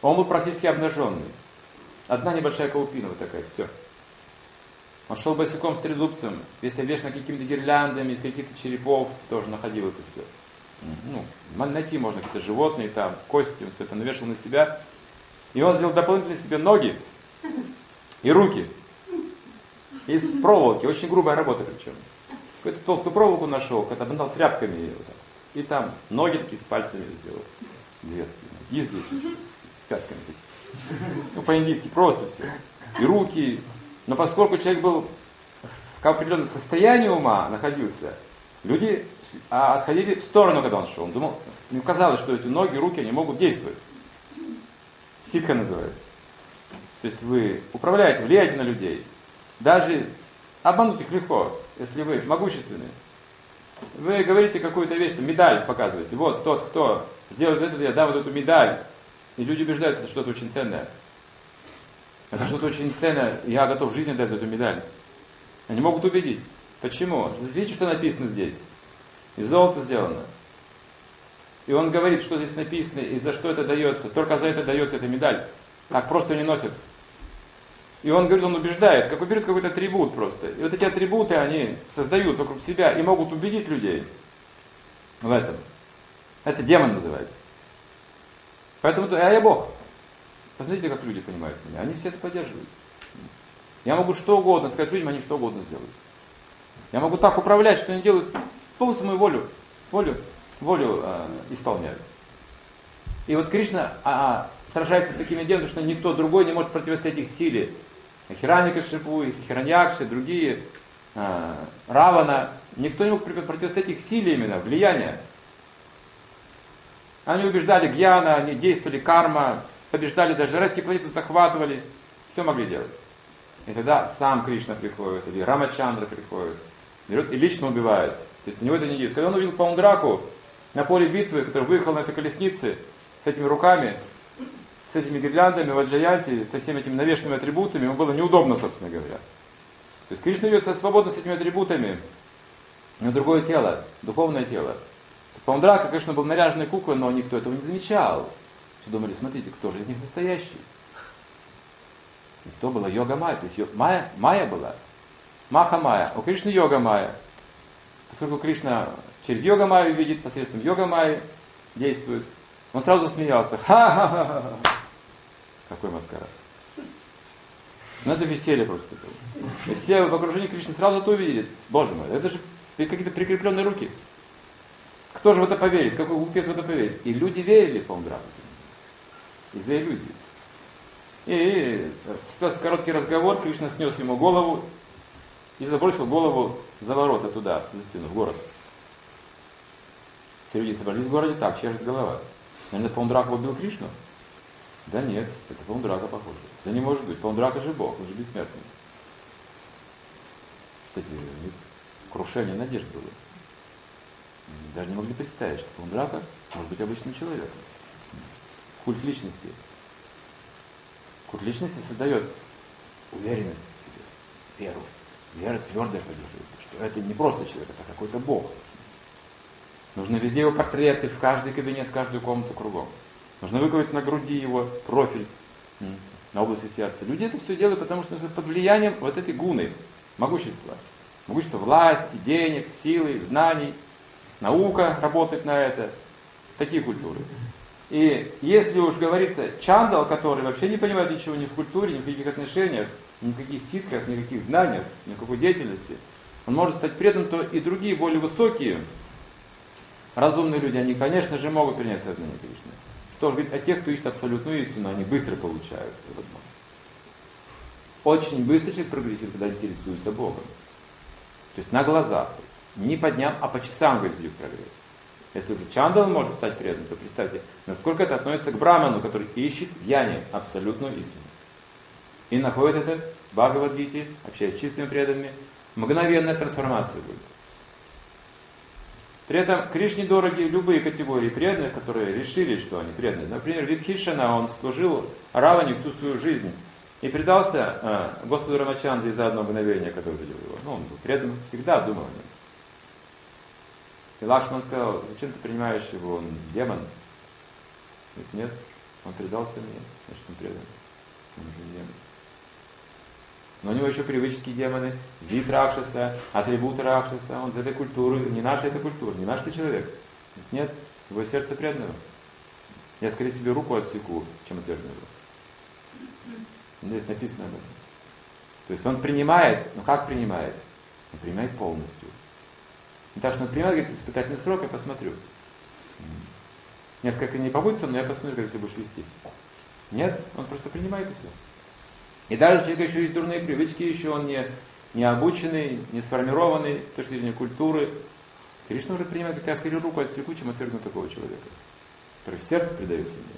Он был практически обнаженный. Одна небольшая каупина вот такая, все. Он шел босиком с трезубцем, весь обвешан какими-то гирляндами, из каких-то черепов, тоже находил это все. Ну, найти можно какие-то животные, там, кости, он все это навешал на себя. И он сделал дополнительно себе ноги и руки из проволоки, очень грубая работа причем. Какую-то толстую проволоку нашел, как-то обмотал тряпками ее вот так. И там ноги такие с пальцами сделал. Две такие. И здесь еще, с пятками такие. Ну, по-индийски просто все. И руки. Но поскольку человек был в определенном состоянии ума, находился, люди отходили в сторону, когда он шел. Он думал, ему казалось, что эти ноги, руки, они могут действовать. Ситха называется. То есть вы управляете, влияете на людей. Даже обмануть их легко, если вы могущественны. Вы говорите какую-то вещь, медаль показываете. Вот тот, кто сделает это, я дам вот эту медаль. И люди убеждаются, это что-то очень ценное. Это что-то очень ценное, я готов жизни дать за эту медаль. Они могут убедить. Почему? Видите, что написано здесь? Из золота сделано. И он говорит, что здесь написано и за что это дается. Только за это дается эта медаль. Так просто не носят. И он говорит, он убеждает, как берет какой-то атрибут просто. И вот эти атрибуты они создают вокруг себя и могут убедить людей в этом. Это демон называется. Поэтому, а я Бог. Посмотрите, как люди понимают меня. Они все это поддерживают. Я могу что угодно сказать людям, они что угодно сделают. Я могу так управлять, что они делают полностью мою волю, волю, волю э, исполняют. И вот Кришна а, а, сражается с такими демонами, что никто другой не может противостоять их силе. Хираньякашипу, Хираньякши, другие, э, Равана. Никто не мог противостоять их силе именно, влиянию. Они убеждали гьяна, они действовали карма, побеждали, даже райские планеты захватывались, все могли делать. И тогда сам Кришна приходит, или Рамачандра приходит, берет и лично убивает. То есть у него это не есть. Когда он увидел Паундраку на поле битвы, который выехал на этой колеснице с этими руками, с этими гирляндами, ваджаянти, со всеми этими навешенными атрибутами, ему было неудобно, собственно говоря. То есть Кришна идет свободно с этими атрибутами на другое тело, духовное тело. Паундрака, конечно, был наряженной куклой, но никто этого не замечал. Все думали, смотрите, кто же из них настоящий? Кто была йога Майя? То есть Майя, Майя была. Маха Майя. У Кришны йога Майя. Поскольку Кришна через йога Майю видит, посредством йога Майи действует, он сразу смеялся. Ха-ха-ха-ха. Какой маскарад. Ну это веселье просто было. И все в окружении Кришны сразу это увидели. Боже мой, это же какие-то прикрепленные руки. Кто же в это поверит? Какой глупец в это поверит? И люди верили в Паундраку. Из-за иллюзии. И сейчас короткий разговор, Кришна снес ему голову и забросил голову за ворота туда, за стену, в город. Все люди собрались в городе, так, чешет голова. Наверное, Паундрака убил Кришну? Да нет, это Паундрака похоже. Да не может быть, Паундрака же Бог, он же бессмертный. Кстати, крушение надежд было. Даже не могли представить, что Паундрака может быть обычным человеком. Культ личности. Культ личности создает уверенность в себе, веру. Вера твердая поддерживается, что это не просто человек, это какой-то Бог. Нужно везде его портреты, в каждый кабинет, в каждую комнату кругом. Нужно выковать на груди его профиль, на области сердца. Люди это все делают, потому что под влиянием вот этой гуны, могущества. Могущество власти, денег, силы, знаний. Наука работает на это. Такие культуры. И если уж говорится, чандал, который вообще не понимает ничего ни в культуре, ни в каких отношениях, ни в каких ситках, ни в каких знаниях, ни в какой деятельности, он может стать преданным, то и другие более высокие, разумные люди, они, конечно же, могут принять сознание Кришны. Что же говорить о тех, кто ищет абсолютную истину, они быстро получают этот мозг. Очень быстро человек прогрессирует, когда интересуется Богом. То есть на глазах. Не по дням, а по часам, говорит, идет прогресс. Если уже чандал может стать преданным, то представьте, насколько это относится к браману, который ищет в яне абсолютную истину. И находит это в Бхагавад-гите, общаясь с чистыми преданными, мгновенная трансформация будет. При этом Кришне дороги любые категории преданных, которые решили, что они преданные. Например, Вибхишана, он служил Раване всю свою жизнь и предался э, Господу Рамачандре за одно мгновение, когда увидел его. Ну, он был предан, всегда думал о нем. И Лакшман сказал, зачем ты принимаешь его, он демон? Говорит, нет, Он предался мне, значит он предан. Он уже демон. Но у него еще привычные демоны, вид Ракшаса, атрибуты Ракшаса, он из этой культуры, не наша эта культура, не наш ты человек. Нет, его сердце преданного. Я скорее себе руку отсеку, чем отвергну его. Здесь написано об этом. То есть он принимает, но как принимает? Он принимает полностью. Не так, что он принимает, говорит, испытательный срок, я посмотрю. Несколько не побудь со мной, я посмотрю, как ты будешь вести. Нет, он просто принимает и все. И даже у человека еще есть дурные привычки, еще он не, не обученный, не сформированный с точки зрения культуры. Кришна уже принимает, говорит, я скорее руку отсеку, чем отвергну такого человека, который в сердце предается мне.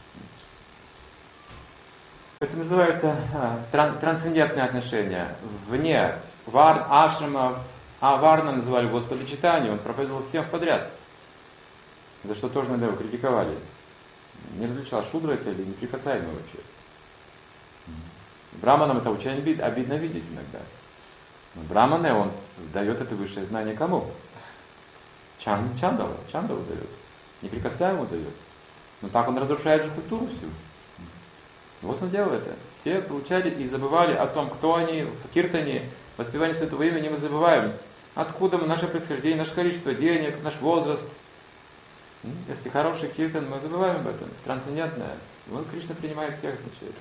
Это называется а, тран, трансцендентные отношения. Вне вар, ашрамов, а Варна называли Господа читания, он проповедовал всем в подряд. За что тоже надо его критиковали. Не различал, шудра это или неприкасаемый вообще. Браманам это очень обидно, обидно видеть иногда. Но Браманы, он дает это высшее знание кому? Чан, Чандалу, Чандалу дает. Неприкасаемому дает. Но так он разрушает же культуру всю. Вот он делал это. Все получали и забывали о том, кто они, в киртане, воспевании святого имени мы забываем. Откуда мы, наше происхождение, наше количество денег, наш возраст. Если хороший киртан, мы забываем об этом. Трансцендентное. Вот Кришна принимает всех, значит.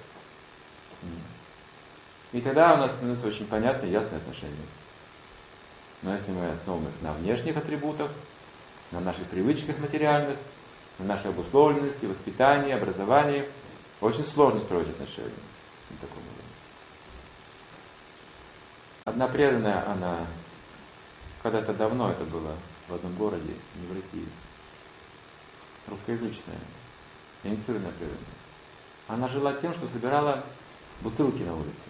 И тогда у нас становится очень понятное и ясное отношение. Но если мы основываем их на внешних атрибутах, на наших привычках материальных, на нашей обусловленности, воспитании, образовании, очень сложно строить отношения. Одна преданная, она, когда-то давно это было, в одном городе, не в России, русскоязычная, инициированная преданная. Она жила тем, что собирала бутылки на улице.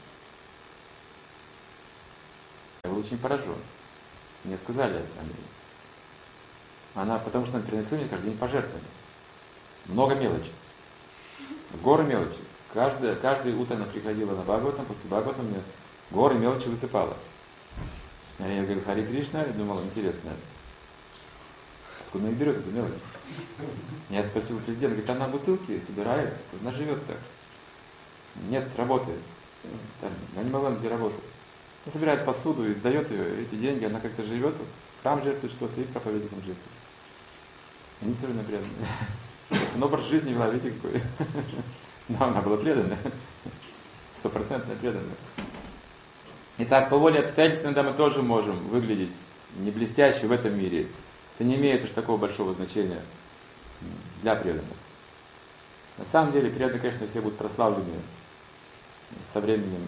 Я был очень поражен. Мне сказали о ней. Она, потому что она приносила мне каждый день пожертвования. Много мелочи. Горы мелочи. Каждое, каждое утро она приходила на Бхагаватам, после Бхагаватам мне горы мелочи высыпала. А я говорю, Хари Кришна, я думал, интересно, откуда она берет эту мелочь? Я спросил президента, говорит, она бутылки собирает, она живет так. Нет работы. Она не могла где работать. Она собирает посуду и сдает ее, эти деньги, она как-то живет, храм жертвует что-то и проповедует жертвует. Инициированно преданная. Но образ жизни вела, видите, какой. Но она была преданная. Стопроцентная преданная. Итак, по воле обстоятельств иногда мы тоже можем выглядеть не блестяще в этом мире. Это не имеет уж такого большого значения для преданных. На самом деле, преданные, конечно, все будут прославлены со временем.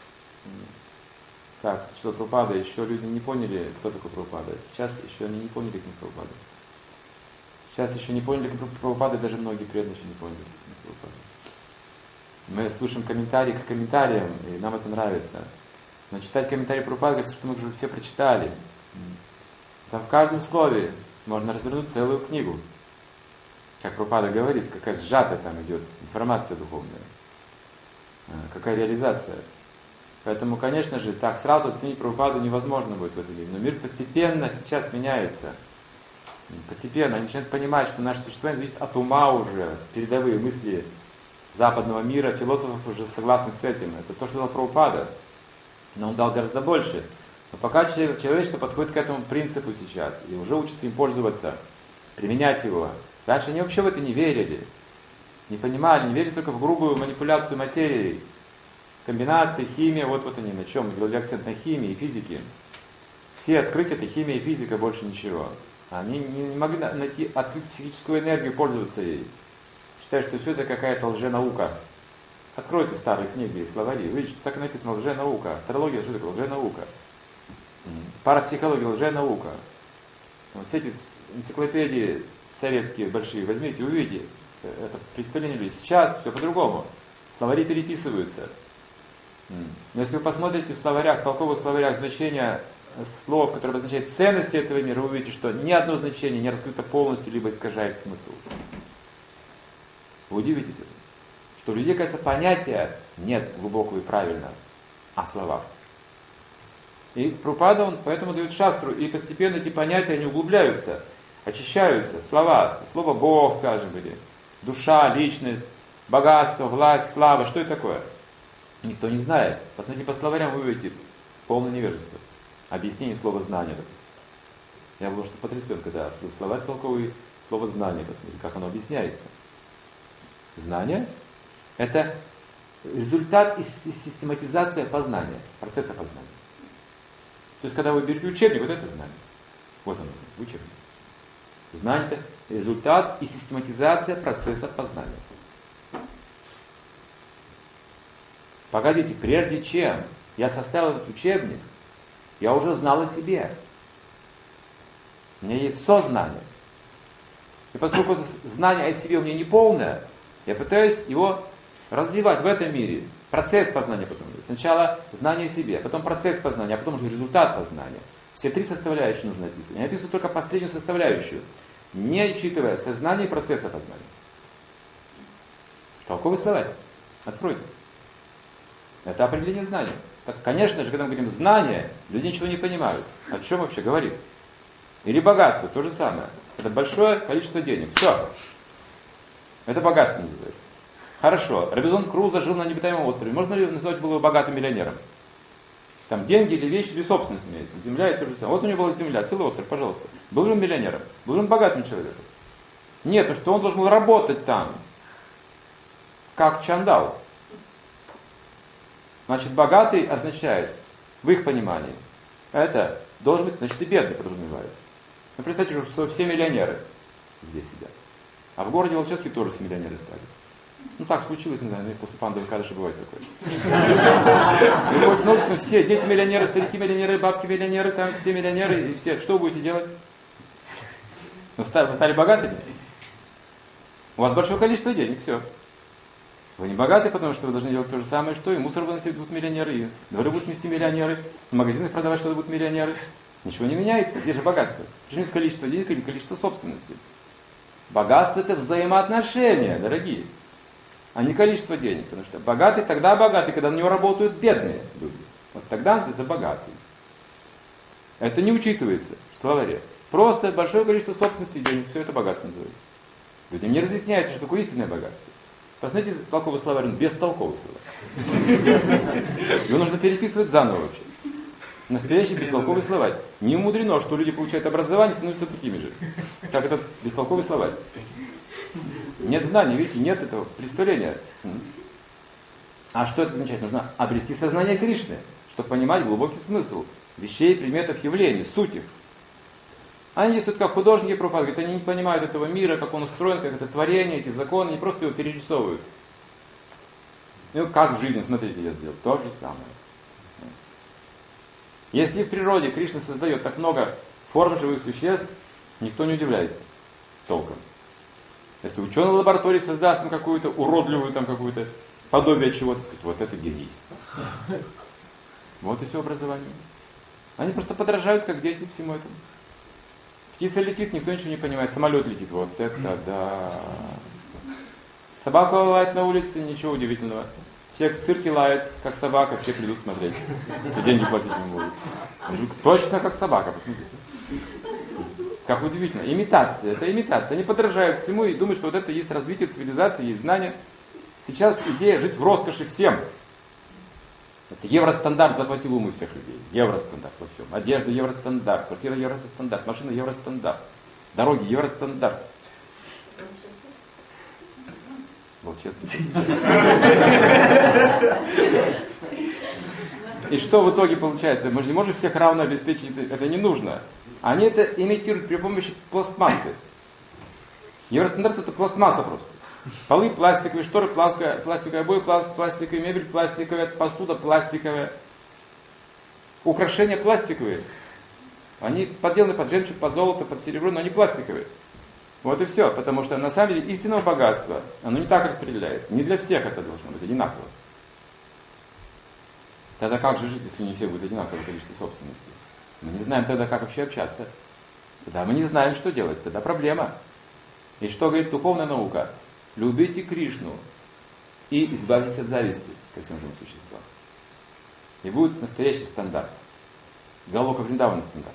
Как, что Прабхупада, еще люди не поняли, кто такой Прабхупада. Сейчас еще они не поняли, кто Прабхупада. Сейчас еще не поняли, кто Прабхупада, даже многие преданные еще не поняли, кто Прабхупада. Мы слушаем комментарии к комментариям, и нам это нравится. Но читать комментарии Прабхупады, кажется, что мы уже все прочитали. Там в каждом слове можно развернуть целую книгу. Как Прабхупада говорит, какая сжатая там идет информация духовная. Какая реализация. Поэтому, конечно же, так сразу оценить Прабхупаду невозможно будет в этом мире. Но мир постепенно сейчас меняется. Постепенно они начинают понимать, что наше существование зависит от ума уже. Передовые мысли западного мира, философов уже согласны с этим. Это то, что дал Прабхупада. Но он дал гораздо больше. Но пока человечество подходит к этому принципу сейчас и уже учится им пользоваться, применять его. Раньше они вообще в это не верили. Не понимали, не верили только в грубую манипуляцию материей. Комбинации, химия, вот, вот они на чем. Делали акцент на химии и физике. Все открытия это химия и физика, больше ничего. Они не могли найти, открыть психическую энергию, пользоваться ей. Считают, что все это какая-то лженаука. Откройте старые книги, словари, увидите, что так и написано лженаука. Астрология, что такое лженаука? Парапсихология, лженаука. Вот все эти энциклопедии советские большие, возьмите, увидите. Это представление людей. Сейчас все по-другому. Словари переписываются. Но если вы посмотрите в словарях, в толковых словарях значения слов, которые обозначают ценности этого мира, вы увидите, что ни одно значение не раскрыто полностью, либо искажает смысл. Вы удивитесь этому. Что у людей, кажется, понятия нет глубокого и правильного о словах. И Прабхупада, он поэтому дает шастру, и постепенно эти понятия, они углубляются, очищаются. Слова, слово Бог, скажем, или душа, личность, Богатство, власть, слава, что это такое? Никто не знает. Посмотрите по словарям, вы увидите полное невежество. Объяснение слова знания, допустим. Я был что потрясен, когда открыл словарь толковый, слово знание, посмотрите, как оно объясняется. Знание – это результат и систематизация познания, процесса познания. То есть, когда вы берете учебник, вот это знание. Вот оно, учебник. Знание – это результат и систематизация процесса познания. Погодите, прежде чем я составил этот учебник, я уже знал о себе. У меня есть сознание. И поскольку знание о себе у меня не полное, я пытаюсь его развивать в этом мире. Процесс познания потом есть. Сначала знание о себе, потом процесс познания, а потом уже результат познания. Все три составляющие нужно описывать. Я описываю только последнюю составляющую, не учитывая сознание и процесса познания. Толковый словарь. Откройте. Это определение знания. Так, конечно же, когда мы говорим знание, люди ничего не понимают. О чем вообще говорит? Или богатство, то же самое. Это большое количество денег. Все. Это богатство называется. Хорошо. Робинзон Крузо жил на необитаемом острове. Можно ли назвать его богатым миллионером? Там деньги или вещи, или собственность имеется. Земля и то же самое. Вот у него была земля, целый остров, пожалуйста. Был ли он миллионером? Был ли он богатым человеком? Нет, потому что он должен был работать там. Как чандал. Значит, богатый означает, в их понимании, это должен быть, значит, и бедный подразумевает. Ну, представьте, что все миллионеры здесь сидят. А в городе Волчанске тоже все миллионеры стали. Ну, так случилось, не знаю, после пандовой кадыши бывает такое. И хоть множество, все, дети миллионеры, старики миллионеры, бабки миллионеры, там все миллионеры, и все. Что вы будете делать? Ну, вы стали богатыми? У вас большое количество денег, все. Вы не богаты, потому что вы должны делать то же самое, что и мусор выносить будут миллионеры, и дворы будут нести миллионеры, в магазинах продавать что-то будут миллионеры. Ничего не меняется. Где же богатство? Причем есть количество денег или количество собственности. Богатство – это взаимоотношения, дорогие, а не количество денег. Потому что богатый тогда богатый, когда на него работают бедные люди. Вот тогда он называется богатый. Это не учитывается в словаре. Просто большое количество собственности и денег. Все это богатство называется. Людям не разъясняется, что такое истинное богатство. Посмотрите, толковый словарь, он бестолковый словарь. Его нужно переписывать заново вообще. Настоящий бестолковый словарь. Не мудрено, что люди получают образование и становятся такими же, как этот бестолковый словарь. Нет знаний, видите, нет этого представления. А что это означает? Нужно обрести сознание Кришны, чтобы понимать глубокий смысл вещей, предметов, явлений, суть их. Они действуют как художники пропагандируют, они не понимают этого мира, как он устроен, как это творение, эти законы, они просто его перерисовывают. Ну, как в жизни, смотрите, я сделал, то же самое. Если в природе Кришна создает так много форм живых существ, никто не удивляется толком. Если ученый в лаборатории создаст там какую-то уродливую, там какую-то подобие чего-то, сказать, вот это гений. Вот и все образование. Они просто подражают, как дети, всему этому. Птица летит, никто ничего не понимает. Самолет летит, вот это да. Собака лает на улице, ничего удивительного. Человек в цирке лает, как собака, все придут смотреть. И деньги платить не будут. Жуть, точно как собака, посмотрите. Как удивительно. Имитация, это имитация. Они подражают всему и думают, что вот это есть развитие цивилизации, есть знания. Сейчас идея жить в роскоши всем. Это евростандарт захватил умы всех людей. Евростандарт во всем. Одежда евростандарт, квартира евростандарт, машина евростандарт, дороги евростандарт. Волчевский. И что в итоге получается? Мы же не можем всех равно обеспечить, это не нужно. Они это имитируют при помощи пластмассы. Евростандарт это пластмасса просто. Полы пластиковые, шторы пластиковые, пластиковые обои, пластиковая мебель пластиковая, посуда пластиковая. Украшения пластиковые. Они подделаны под жемчуг, под золото, под серебро, но они пластиковые. Вот и все, потому что на самом деле истинного богатства, оно не так распределяется. Не для всех это должно быть одинаково. Тогда как же жить, если не все будет одинаковое количество собственности? Мы не знаем тогда, как вообще общаться. Тогда мы не знаем, что делать. Тогда проблема. И что говорит духовная наука? Любите Кришну и избавьтесь от зависти ко всем живым существам. И будет настоящий стандарт. Галока Вриндавана стандарт.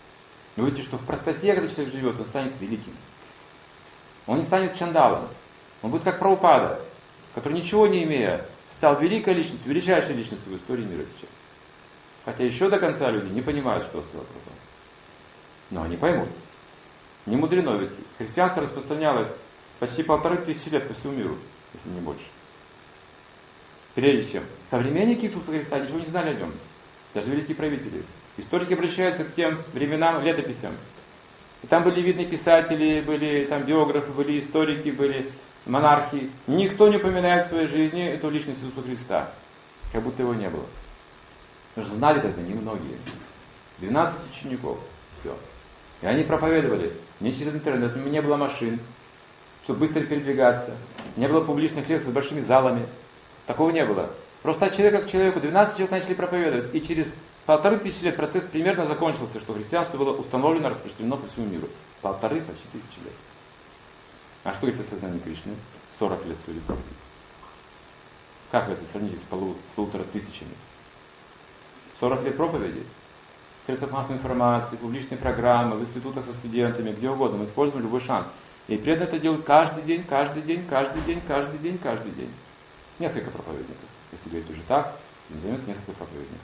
Вы видите, что в простоте, когда человек живет, он станет великим. Он не станет чандалом. Он будет как Прабхупада, который, ничего не имея, стал великой личностью, величайшей личностью в истории мира сейчас. Хотя еще до конца люди не понимают, что сказал Прабхупада. Но они поймут. Не мудрено, ведь христианство распространялось почти полторы тысячи лет по всему миру, если не больше. Прежде чем современники Иисуса Христа ничего не знали о нем. Даже великие правители. Историки обращаются к тем временам, летописям. И там были видны писатели, были там биографы, были историки, были монархи. Никто не упоминает в своей жизни эту личность Иисуса Христа. Как будто его не было. Потому что знали тогда немногие. двенадцать учеников. Все. И они проповедовали. Не через интернет, не было машин, чтобы быстро передвигаться. Не было публичных лекций с большими залами. Такого не было. Просто от человека к человеку двенадцать человек начали проповедовать. И через полторы тысячи лет процесс примерно закончился, что христианство было установлено, распространено по всему миру. Полторы, почти тысячи лет. А что это сознание Кришны? сорок лет своей проповеди. Как вы это сравните с, полу, с полутора тысячами? сорок лет проповеди. В средствах массовой информации, публичные программы, в институтах со студентами, где угодно. Мы используем любой шанс. И преданные это делают каждый день, каждый день, каждый день, каждый день, каждый день. Несколько проповедников. Если говорить уже так, займет несколько проповедников.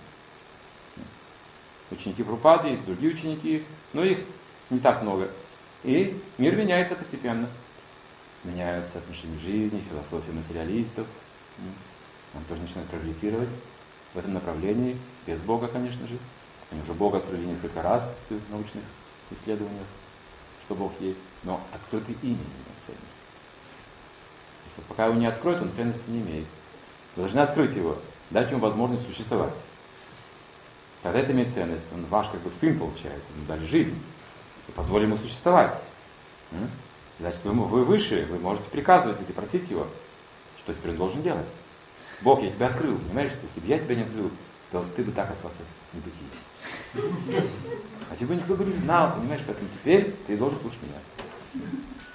Ученики Прабхупады, есть другие ученики, но их не так много. И мир меняется постепенно. Меняются отношения к жизни, философия материалистов. Он тоже начинает прогрессировать в этом направлении, без Бога, конечно же. Они уже Бога открыли несколько раз в научных исследованиях, что Бог есть, но открытый ими не ценит. Пока его не откроют, он ценности не имеет. Вы должны открыть его, дать ему возможность существовать. Тогда это имеет ценность. Он ваш как бы сын получается, ему дали жизнь. И позволили ему существовать. Значит, вы, вы выше, вы можете приказывать или просить его, что теперь он должен делать. Бог, я тебя открыл, понимаешь? Если бы я тебя не открыл, то ты бы так остался в небытии. А тебя никто бы не знал, понимаешь? Поэтому теперь ты должен слушать меня.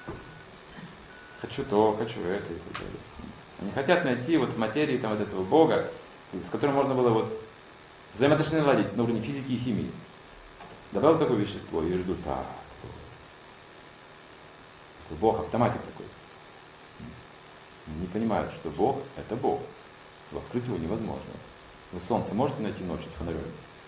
Хочу то, хочу это и так далее. Они хотят найти вот в материи там, вот этого Бога, с которым можно было вот взаимоотношения наладить на уровне физики и химии. Добавил такое вещество и результат. Бог автоматик такой. Не понимают, что Бог это Бог. Открыть его невозможно. Вы солнце можете найти ночью с фонарем?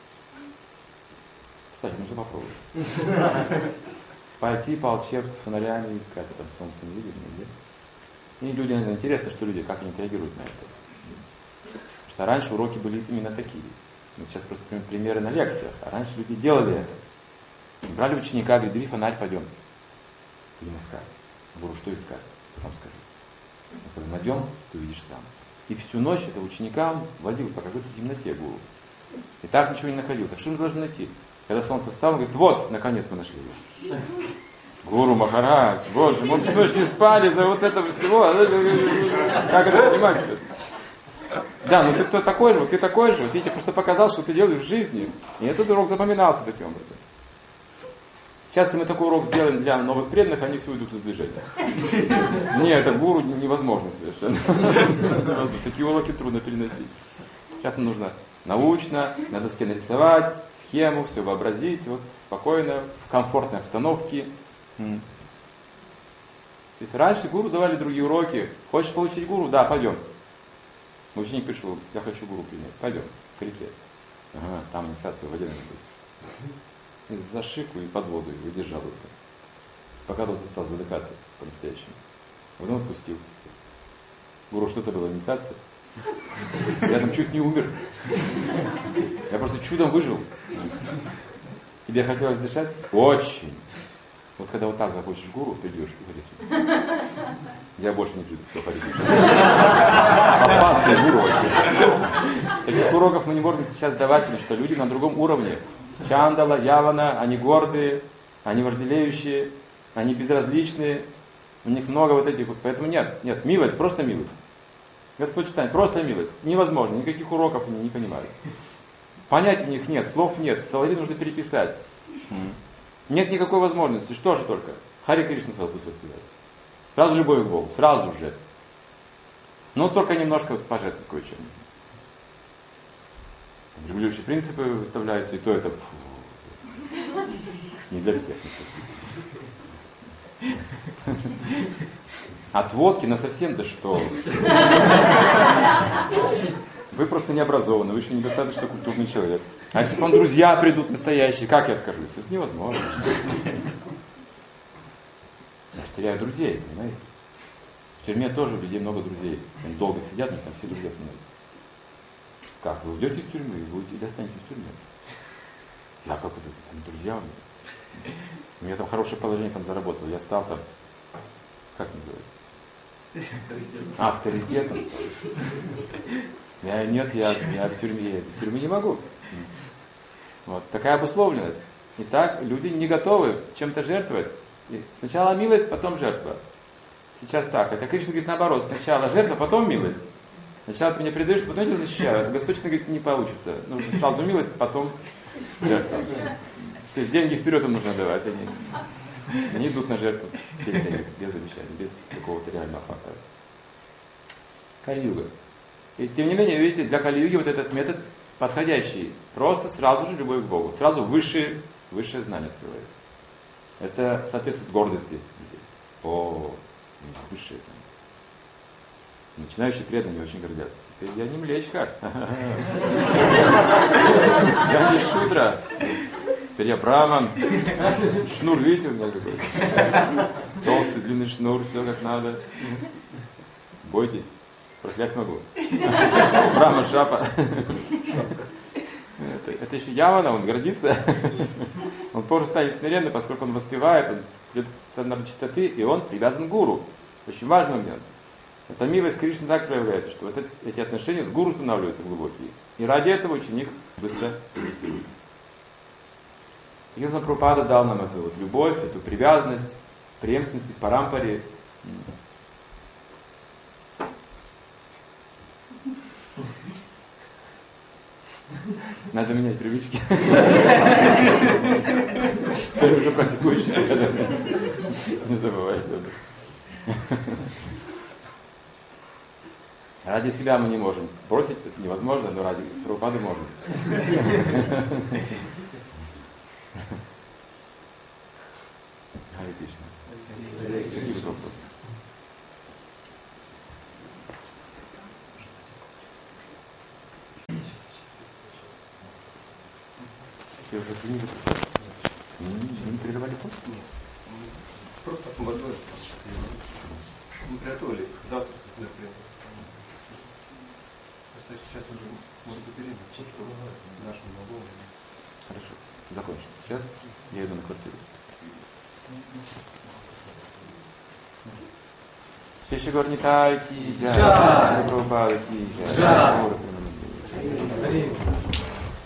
Кстати, нужно попробовать. Пойти по Алчевску с фонарями искать, а там солнце не видно нигде. И люди, наверное, интересно, что люди, как они реагируют на это. Потому что раньше уроки были именно такие. Мы сейчас просто приводим примеры на лекциях, а раньше люди делали это. Брали ученика, говорили, бери фонарь, пойдем. Будем искать. Я говорю, что искать? Потом скажи. Когда найдем, ты увидишь сам. И всю ночь этого ученика он водил по какой-то темноте гуру. И так ничего не находил. Так что мы должны найти? Когда солнце встало, он говорит, вот, наконец мы нашли его. Гуру Махарадж, боже, мы всю ночь не спали за вот этого всего. Как это понимать все? Да, ну ты кто такой же, вот ты такой же. Вот я тебе просто показал, что ты делаешь в жизни. И этот урок запоминался таким образом. Сейчас, если мы такой урок сделаем для новых преданных, они все уйдут из движения. Нет, это гуру невозможно совершенно. Такие уроки трудно переносить. Сейчас нам нужно научно, на доске нарисовать, схему, все вообразить, вот, спокойно, в комфортной обстановке. То есть раньше гуру давали другие уроки. Хочешь получить гуру? Да, пойдем. Ученик пришел, я хочу гуру принять. Пойдем, к реке. Ага, там инициация в воде будет. И за шику и под воду его держал это. Пока тот стал задыхаться по-настоящему. Потом отпустил. Гуру, что это было, инициация? Я там чуть не умер. Я просто чудом выжил. Тебе хотелось дышать? Очень. Вот когда вот так захочешь гуру, придешь и ходи. Я больше не приду. Все, ходи. Опасный гуру очень. Таких уроков мы не можем сейчас давать, потому что люди на другом уровне. Чандала, Явана, они гордые, они вожделеющие, они безразличные. У них много вот этих вот. Поэтому нет, нет, милость, просто милость. Господь читает, просто милость. Невозможно, никаких уроков они не понимают. Понять у них нет, слов нет, словари нужно переписать. Нет никакой возможности, что же только? Хари Кришна сразу пусть воспевает. Сразу любовь к Богу, сразу же. Но только немножко вот пожертвовать кое-чем. Регулирующие принципы выставляются, и то это фу, не для всех. От водки на совсем, да что? Вы просто не образованы, вы еще недостаточно культурный человек. А если к вам друзья придут настоящие, как я откажусь? Это невозможно. Я же теряю друзей, понимаете? В тюрьме тоже у людей много друзей. Они долго сидят, но там все друзья становятся. Как? Вы уйдете из тюрьмы и будете или останетесь в тюрьме? Я как это? Там друзья у меня. У меня там хорошее положение там заработал. Я стал там, как называется? Авторитетом стал. Я, нет, я, я в тюрьме, я из тюрьмы не могу. Вот такая обусловленность. Итак, люди не готовы чем-то жертвовать. И сначала милость, потом жертва. Сейчас так. Хотя Кришна говорит наоборот. Сначала жертва, потом милость. Сначала ты меня предаешь, потом я тебя защищаю. Господь говорит, не получится. Нужно сразу милость, потом жертва. То есть деньги вперед им нужно давать. Они, они идут на жертву без денег, без обещаний, без какого-то реального фактора. Кали-юга. И тем не менее, видите, для Кали-юги вот этот метод подходящий. Просто сразу же любовь к Богу. Сразу высшее, высшее знание открывается. Это соответствует гордости. О, высшее знание. Начинающие преданные очень гордятся. Теперь я не млечка. Я не шудра. Теперь я браман. Шнур, видите, у меня какой? Толстый, длинный шнур, все как надо. Бойтесь. Проклясть могу. Брахма Шапа. Это, это еще Явана, он гордится. Он позже станет смиренным, поскольку он воспевает, он следует стандарт чистоты, и он привязан к гуру. Очень важный момент. Эта милость Кришны так проявляется, что вот эти, эти отношения с гуру становятся глубокие. И ради этого ученик быстро пересилит. Кришна Прабхупада дал нам эту вот любовь, эту привязанность, преемственность, парампаре. Надо менять привычки. Теперь уже практикующий. Не забывайте об этом. Ради себя мы не можем. Бросить это невозможно, но ради Прабхупады можем. Харе Кришна. Какие будут вопросы? Все уже книгу прочитали? Вы не прерывали пост? Просто водой. Мы приготовили завтра. Просто сейчас уже может запереть нашему Богу. Хорошо, закончим. Сейчас я иду на квартиру. Шиши Горнитай ки джай, Шиши Прабхупада ки джай.